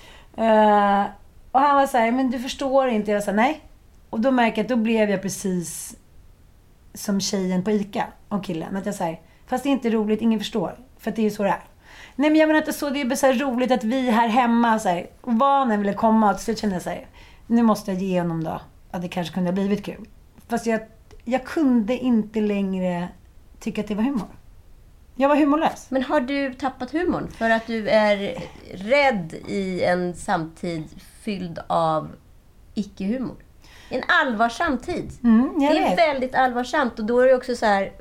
Speaker 6: Och han var så här, men du förstår inte. Jag sa nej. Och då märker jag att då blev jag precis som tjejen på ICA och killen. Att jag säger, fast det är inte roligt, ingen förstår. För att det är ju så det är. Nej, men jag menar inte så, det är bara så roligt att vi här hemma så här, och vad när ville komma och så kände jag så här, nu måste jag ge honom då att det kanske kunde ha blivit kul. Fast jag kunde inte längre tycka att det var humor. Jag var humorlös.
Speaker 5: Men har du tappat humorn för att du är rädd i en samtid fylld av icke-humor? En allvarsam tid. Det är väldigt allvarsamt. Och då är det också så här,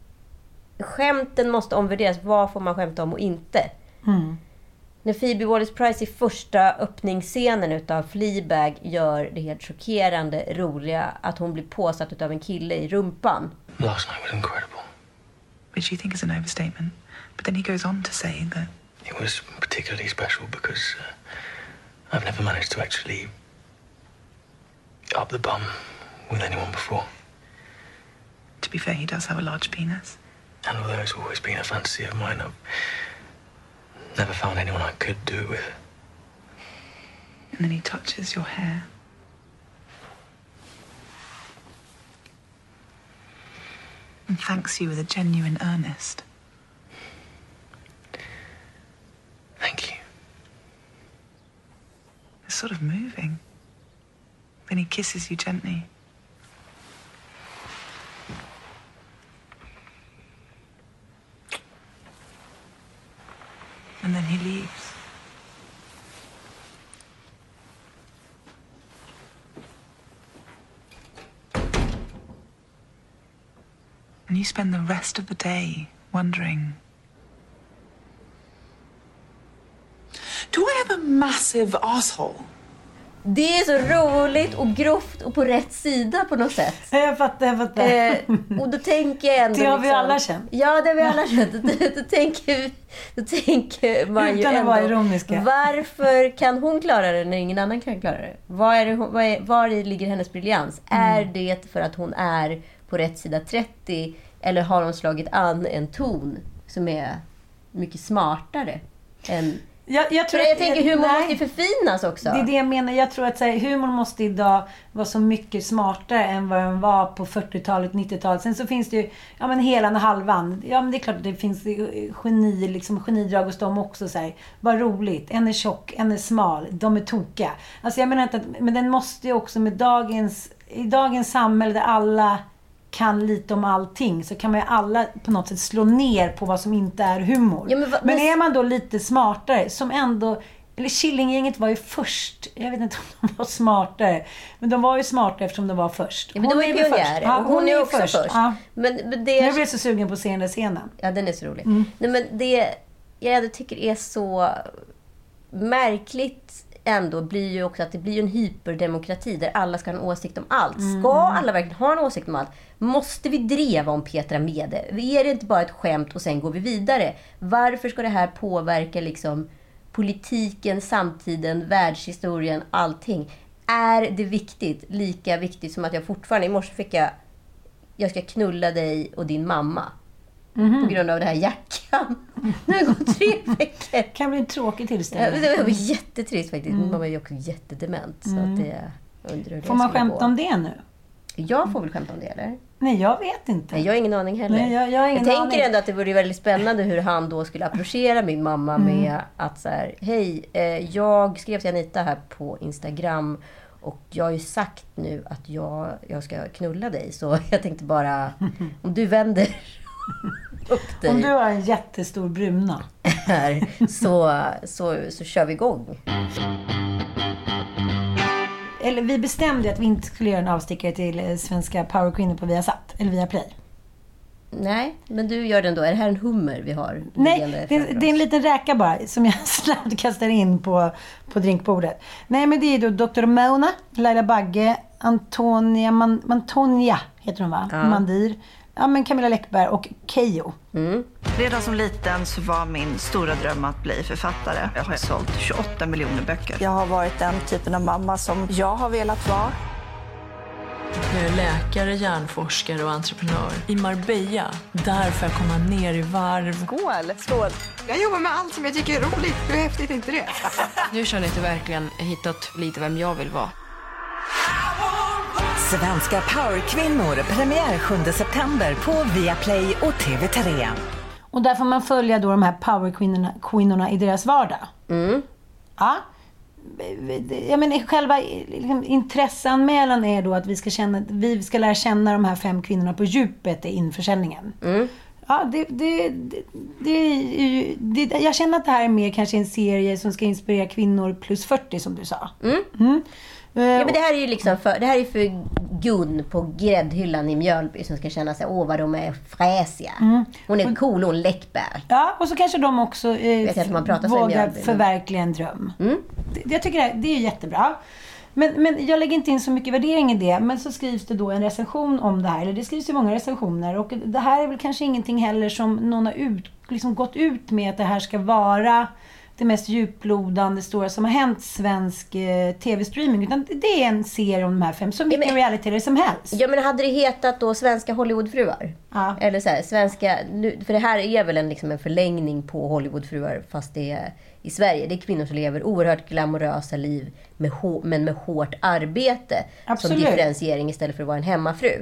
Speaker 5: skämten måste omvärderas. Vad får man skämta om och inte? När Phoebe Waller-Pryce i första öppningsscenen utav Fleabag gör det helt chockerande roliga att hon blir påsatt utav en kille i rumpan.
Speaker 3: Last night was incredible. which you think is an overstatement. But then he goes on to say that
Speaker 4: it was particularly special because I've never managed to actually up the bum with anyone before.
Speaker 3: To be fair, he does have a large penis.
Speaker 4: And although it's always been a fantasy of mine, I've never found anyone I could do it with.
Speaker 3: And then he touches your hair. And thanks you with a genuine earnest.
Speaker 4: Thank you.
Speaker 3: It's sort of moving. Then he kisses you gently. And then he leaves. And you spend the rest of the day wondering, do I have a massive asshole?
Speaker 5: Det är så roligt och grovt och på rätt sida på något sätt.
Speaker 6: Jag fattar.
Speaker 5: Och då tänker jag ändå...
Speaker 6: Det har vi alla känt.
Speaker 5: Ja, det har vi alla känt. Då tänker man ju
Speaker 6: utan
Speaker 5: ändå...
Speaker 6: att vara ironiska.
Speaker 5: Varför kan hon klara det när ingen annan kan klara det? Var ligger hennes briljans? Är det för att hon är på rätt sida 30? Eller har hon slagit an en ton som är mycket smartare än... Jag tänker humor måste förfinas också.
Speaker 6: Det är det jag menar. Jag tror att humor måste idag vara så mycket smartare än vad den var på 40-talet, 90-talet. Sen så finns det ju hela och halvan. Ja, men det är klart att det finns genidrag hos dem också. Vad roligt. En är tjock, en är smal. De är tokiga. Alltså jag menar inte att, men den måste ju också med i dagens samhälle där alla kan lite om allting, så kan man ju alla på något sätt slå ner på vad som inte är humor. Ja, men är man då lite smartare, som ändå, eller Killinggänget var ju först, jag vet inte om de var smartare, men de var ju smartare eftersom de var först.
Speaker 5: Ja, men de var ju pionjärer. Ja, hon är också först.
Speaker 6: Ja. Men det... Jag blev så sugen på att se den där scenen.
Speaker 5: Ja, den är så rolig. Nej, men det jag tycker är så märkligt ändå blir ju också att det blir en hyperdemokrati där alla ska ha en åsikt om allt. Ska alla verkligen ha en åsikt om allt? Måste vi dreva om Petra Mede? Är det inte bara ett skämt och sen går vi vidare? Varför ska det här påverka politiken, samtiden, världshistorien, allting? Är det viktigt? Lika viktigt som att jag fortfarande, i morse fick jag ska knulla dig och din mamma. På grund av det här jackan. Nu har det gått 3 veckor.
Speaker 6: Kan bli en tråkig tillställning.
Speaker 5: Det var jättetrist faktiskt. Min mamma är ju också jättedement. Så att
Speaker 6: får man skämta om det nu?
Speaker 5: Jag får väl skämta om det, eller?
Speaker 6: Nej, jag vet inte.
Speaker 5: Nej, jag har ingen aning heller.
Speaker 6: Nej, jag
Speaker 5: tänker ändå att det vore väldigt spännande hur han då skulle approchera min mamma med att hej, jag skrev till Anita här på Instagram och jag har ju sagt nu att jag ska knulla dig. Så jag tänkte bara, om du vänder upp dig.
Speaker 6: Om du har en jättestor bruna
Speaker 5: här, så kör vi igång.
Speaker 6: Eller vi bestämde att vi inte skulle göra en avstickare till svenska powerkvinnor på Viasat eller Viaplay.
Speaker 5: Nej, men du gör den då. Är det här en hummer vi har?
Speaker 6: Nej, det är en liten räka bara som jag snabbt kastar in på drinkbordet. Nej, men det är då Dr. Mona, Laila Bagge, Antonia heter hon va? Mandir. Ja, men Camilla Läckberg och Keyyo.
Speaker 8: Redan som liten så var min stora dröm att bli författare. Jag har sålt 28 miljoner böcker. Jag har varit den typen av mamma som jag har velat vara.
Speaker 24: Jag är läkare, hjärnforskare och entreprenör. I Marbella, där får jag komma ner i varv.
Speaker 8: Skål!
Speaker 25: Jag jobbar med allt som jag tycker är roligt. Hur häftigt är inte det?
Speaker 24: Nu känner jag att jag verkligen hittat lite vem jag vill vara.
Speaker 26: Svenska powerkvinnor, premiär 7 september på Viaplay och TV3.
Speaker 6: Och där får man följa då de här powerkvinnorna i deras vardag. Ja. Jag menar, själva intresseanmälan är då att vi ska lära känna de här 5 kvinnorna på djupet i införsäljningen. Ja, jag känner att det här är mer kanske en serie som ska inspirera kvinnor plus 40 som du sa.
Speaker 5: Ja, men det här är ju liksom det här är för Gun på gräddhyllan i Mjölby som ska känna sig, vad de är fräsiga. Hon är cool, hon Läckberg.
Speaker 6: Ja, och så kanske de också vågar förverkliga en dröm. Jag tycker det är jättebra. Men jag lägger inte in så mycket värdering i det. Men så skrivs det då en recension om det här. Eller det skrivs ju många recensioner. Och det här är väl kanske ingenting heller som någon har gått ut med att det här ska vara det mest djuplodande stora som har hänt svensk tv-streaming. Utan det är en serie om de här 5. Som vilken reality som helst.
Speaker 5: Ja, men hade det hetat då svenska Hollywoodfruar? Ja. Eller så här, svenska... För det här är väl en förlängning på Hollywoodfruar fast det är i Sverige. Det är kvinnor som lever oerhört glamorösa liv men med hårt arbete. Absolut. Som differentiering istället för att vara en hemmafru.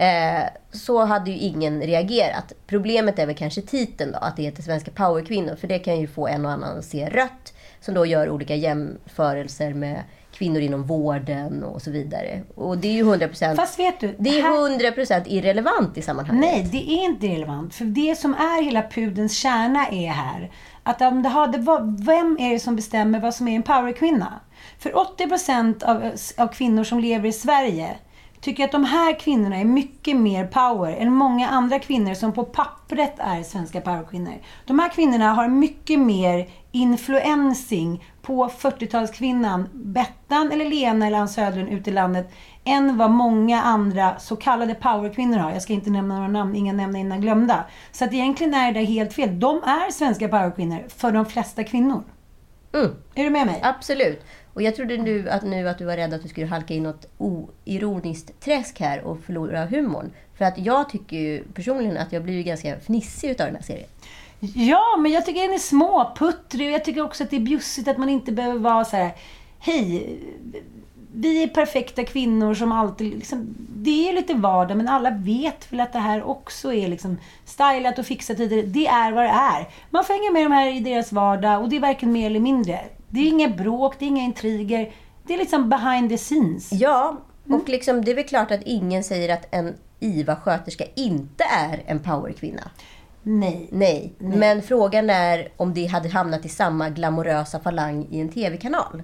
Speaker 5: Så hade ju ingen reagerat. Problemet är väl kanske titeln då, att det heter svenska powerkvinnor, för det kan ju få en och annan att se rött, som då gör olika jämförelser med kvinnor inom vården och så vidare. Och det är ju 100%. Fast vet du, det är 100% irrelevant i sammanhanget.
Speaker 6: Nej, det är inte irrelevant, för det som är hela pudens kärna är här att om vem är det som bestämmer vad som är en powerkvinna? För 80% av kvinnor som lever i Sverige tycker att de här kvinnorna är mycket mer power än många andra kvinnor som på pappret är svenska powerkvinnor. De här kvinnorna har mycket mer influencing på 40-talskvinnan Bettan eller Lena eller Ann Söderlund ute i landet än vad många andra så kallade powerkvinnor har. Jag ska inte nämna några namn, inga nämna innan glömda. Så att egentligen är det helt fel. De är svenska powerkvinnor för de flesta kvinnor. Är du med mig?
Speaker 5: Absolut. Och jag trodde nu att du var rädd att du skulle halka in något oironiskt träsk här och förlora humorn. För att jag tycker ju personligen att jag blir ju ganska fnissig utav den här serien.
Speaker 6: Ja, men jag tycker den är småputtrig och jag tycker också att det är bjussigt att man inte behöver vara så här: hej, vi är perfekta kvinnor som alltid liksom, det är lite vardag, men alla vet väl att det här också är liksom stylat och fixat tidigare. Det är vad det är. Man får hänga med de här i deras vardag och det är varken mer eller mindre. Det är inga bråk, det är inga intriger. Det är liksom behind the scenes.
Speaker 5: Ja, och liksom, det är väl klart att ingen säger att en IVA-sköterska inte är en powerkvinna. Nej. Men frågan är om det hade hamnat i samma glamorösa falang i en tv-kanal.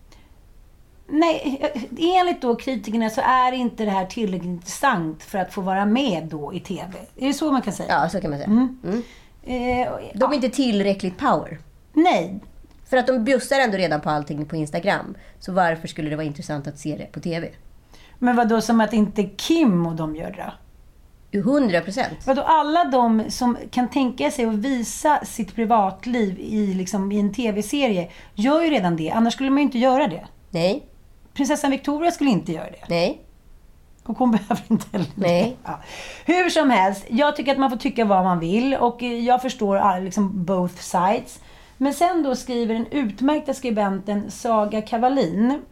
Speaker 6: Nej, enligt då kritikerna så är inte det här tillräckligt intressant för att få vara med då i tv. Är det så man kan säga?
Speaker 5: Ja, så kan man säga. De är inte tillräckligt power.
Speaker 6: Nej.
Speaker 5: För att de bjussar ändå redan på allting på Instagram. Så varför skulle det vara intressant att se det på tv?
Speaker 6: Men vad då, som att inte Kim och de gör det?
Speaker 5: 100%.
Speaker 6: Vad då, alla de som kan tänka sig att visa sitt privatliv i en tv-serie gör ju redan det. Annars skulle man ju inte göra det.
Speaker 5: Nej.
Speaker 6: Prinsessan Victoria skulle inte göra det.
Speaker 5: Nej.
Speaker 6: Och hon behöver inte heller.
Speaker 5: Nej.
Speaker 6: Ja. Hur som helst, jag tycker att man får tycka vad man vill. Och jag förstår both sides. Men sen då skriver den utmärkta skribenten Saga Kavalin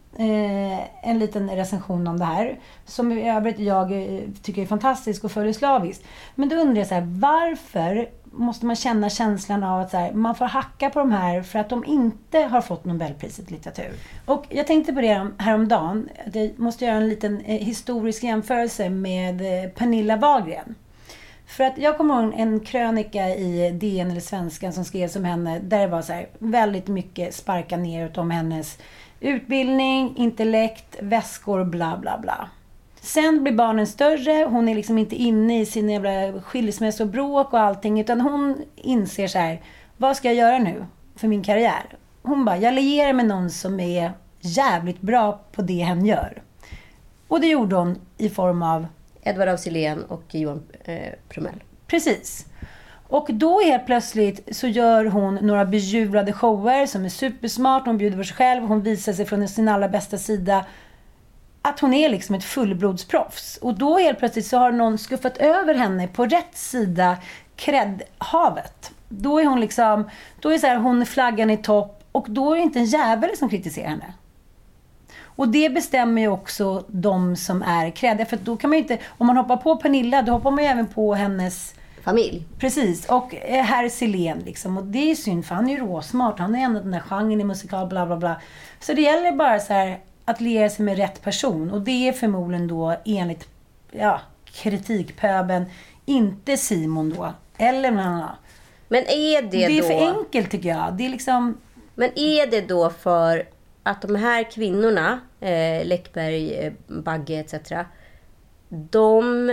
Speaker 6: en liten recension om det här. Som jag tycker är fantastisk och följer slaviskt. Men då undrar jag så här, varför måste man känna känslan av att så här, man får hacka på de här för att de inte har fått Nobelpriset i litteratur? Och jag tänkte på det häromdagen. Jag måste göra en liten historisk jämförelse med Pernilla Wahlgren. För att jag kommer ihåg en krönika i DN eller Svenskan som skrevs om henne där det var så här, väldigt mycket sparka neråt om hennes utbildning, intellekt, väskor, bla bla bla. Sen blir barnen större, hon är liksom inte inne i sin jävla skilsmässobråk och allting, utan hon inser så här: vad ska jag göra nu för min karriär? Hon bara, jag lierar med någon som är jävligt bra på det hen gör. Och det gjorde hon i form av
Speaker 5: Edvard af Sillén och Johan Promell.
Speaker 6: Precis. Och då helt plötsligt så gör hon några bejublade shower som är supersmart. Hon bjuder på sig själv. Hon visar sig från sin allra bästa sida. Att hon är liksom ett fullblodsproffs. Och då helt plötsligt så har någon skuffat över henne på rätt sida kreddhavet. Då är hon liksom, då är så här, hon flaggan i topp. Och då är det inte en jävel som kritiserar henne. Och det bestämmer ju också de som är kreddiga. För då kan man ju inte, om man hoppar på Pernilla, då hoppar man ju även på hennes
Speaker 5: familj.
Speaker 6: Precis, och herr Sillén liksom. Och det är synd, för han är ju råsmart. Han är ändå den där genren i musikal, bla bla bla. Så det gäller bara så här att liera sig med rätt person. Och det är förmodligen då enligt kritikpöben inte Simon då. Eller någon annan.
Speaker 5: Men är det
Speaker 6: är
Speaker 5: då...
Speaker 6: för enkelt tycker jag. Det är liksom...
Speaker 5: Men är det då för att de här kvinnorna, Läckberg, Bagge etc. De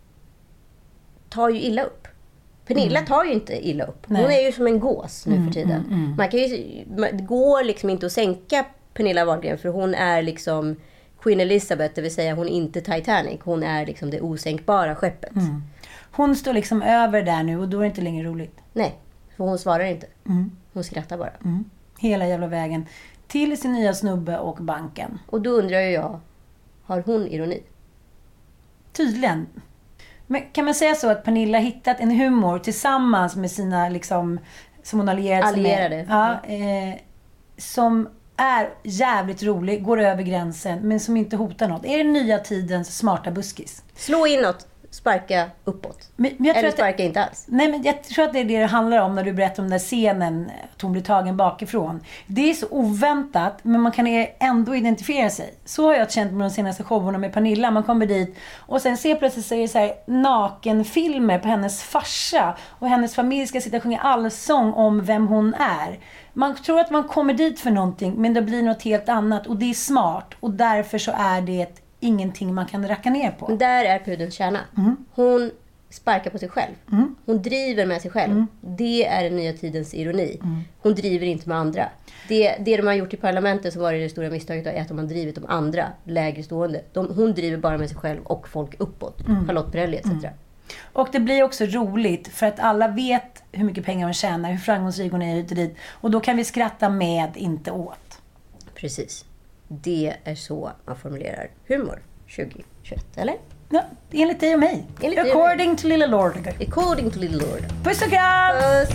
Speaker 5: tar ju illa upp. Pernilla tar ju inte illa upp. Hon är ju som en gås nu för tiden. Man kan ju, det går liksom inte att sänka Pernilla Wahlgren, för hon är liksom Queen Elizabeth, det vill säga hon är inte Titanic. Hon är liksom det osänkbara skeppet.
Speaker 6: Hon står liksom över där nu och då är det inte längre roligt.
Speaker 5: Nej, för hon svarar inte. Hon skrattar bara.
Speaker 6: Hela jävla vägen till sin nya snubbe och banken.
Speaker 5: Och då undrar jag, har hon ironi?
Speaker 6: Tydligen. Men kan man säga så att Pernilla hittat en humor tillsammans med sina liksom, som hon allierade sig med? Ja, som är jävligt rolig, går över gränsen, men som inte hotar något. Är det nya tidens smarta buskis?
Speaker 5: Slå inåt, sparka uppåt. Eller sparka inte alls.
Speaker 6: Nej, men jag tror att det är det handlar om när du berättar om den där scenen att hon blir tagen bakifrån. Det är så oväntat, men man kan ändå identifiera sig. Så har jag känt med de senaste showerna med Pernilla. Man kommer dit och sen ser plötsligt så är det så här nakenfilmer på hennes farsa. Och hennes familj ska sitta och sjunga allsång om vem hon är. Man tror att man kommer dit för någonting, men det blir något helt annat. Och det är smart. Och därför så är det ingenting man kan racka ner på.
Speaker 5: Men där är pudelns kärna. Hon sparkar på sig själv. Hon driver med sig själv. Det är den nya tidens ironi. Hon driver inte med andra. Det de har gjort i parlamentet, så var det stora misstaget är att de har drivit de andra lägre stående. Hon driver bara med sig själv och folk uppåt. Charlotte Perrelli etc.
Speaker 6: Och det blir också roligt för att alla vet hur mycket pengar hon tjänar, hur framgångsrik hon är hit och dit. Och då kan vi skratta med, inte åt.
Speaker 5: Precis. Det är så man formulerar humor 2021, eller?
Speaker 6: Ja, enligt dig och mig. According to Lilla Lord.
Speaker 5: According to Lilla Lord.
Speaker 6: Puss och kram!
Speaker 5: Puss!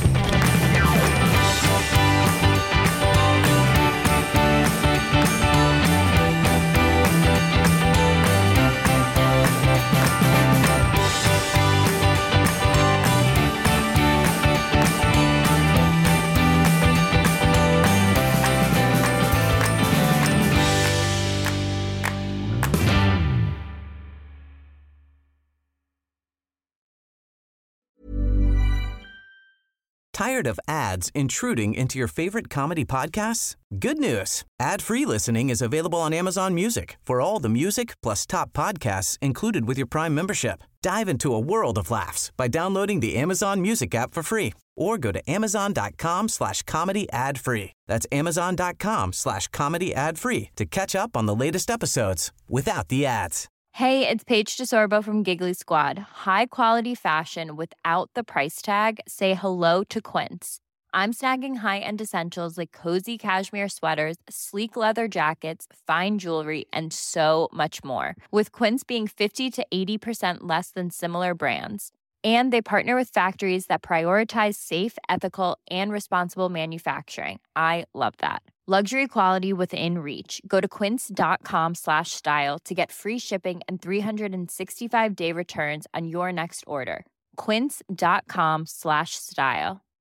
Speaker 7: Tired of ads intruding into your favorite comedy podcasts? Good news. Ad-free listening is available on Amazon Music for all the music plus top podcasts included with your Prime membership. Dive into a world of laughs by downloading the Amazon Music app for free or go to amazon.com/comedy ad-free. That's amazon.com/comedy ad-free to catch up on the latest episodes without the ads.
Speaker 9: Hey, it's Paige DeSorbo from Giggly Squad. High quality fashion without the price tag. Say hello to Quince. I'm snagging high-end essentials like cozy cashmere sweaters, sleek leather jackets, fine jewelry, and so much more. With Quince being 50 to 80% less than similar brands. And they partner with factories that prioritize safe, ethical, and responsible manufacturing. I love that. Luxury quality within reach. Go to quince.com/style to get free shipping and 365-day returns on your next order. Quince.com/style.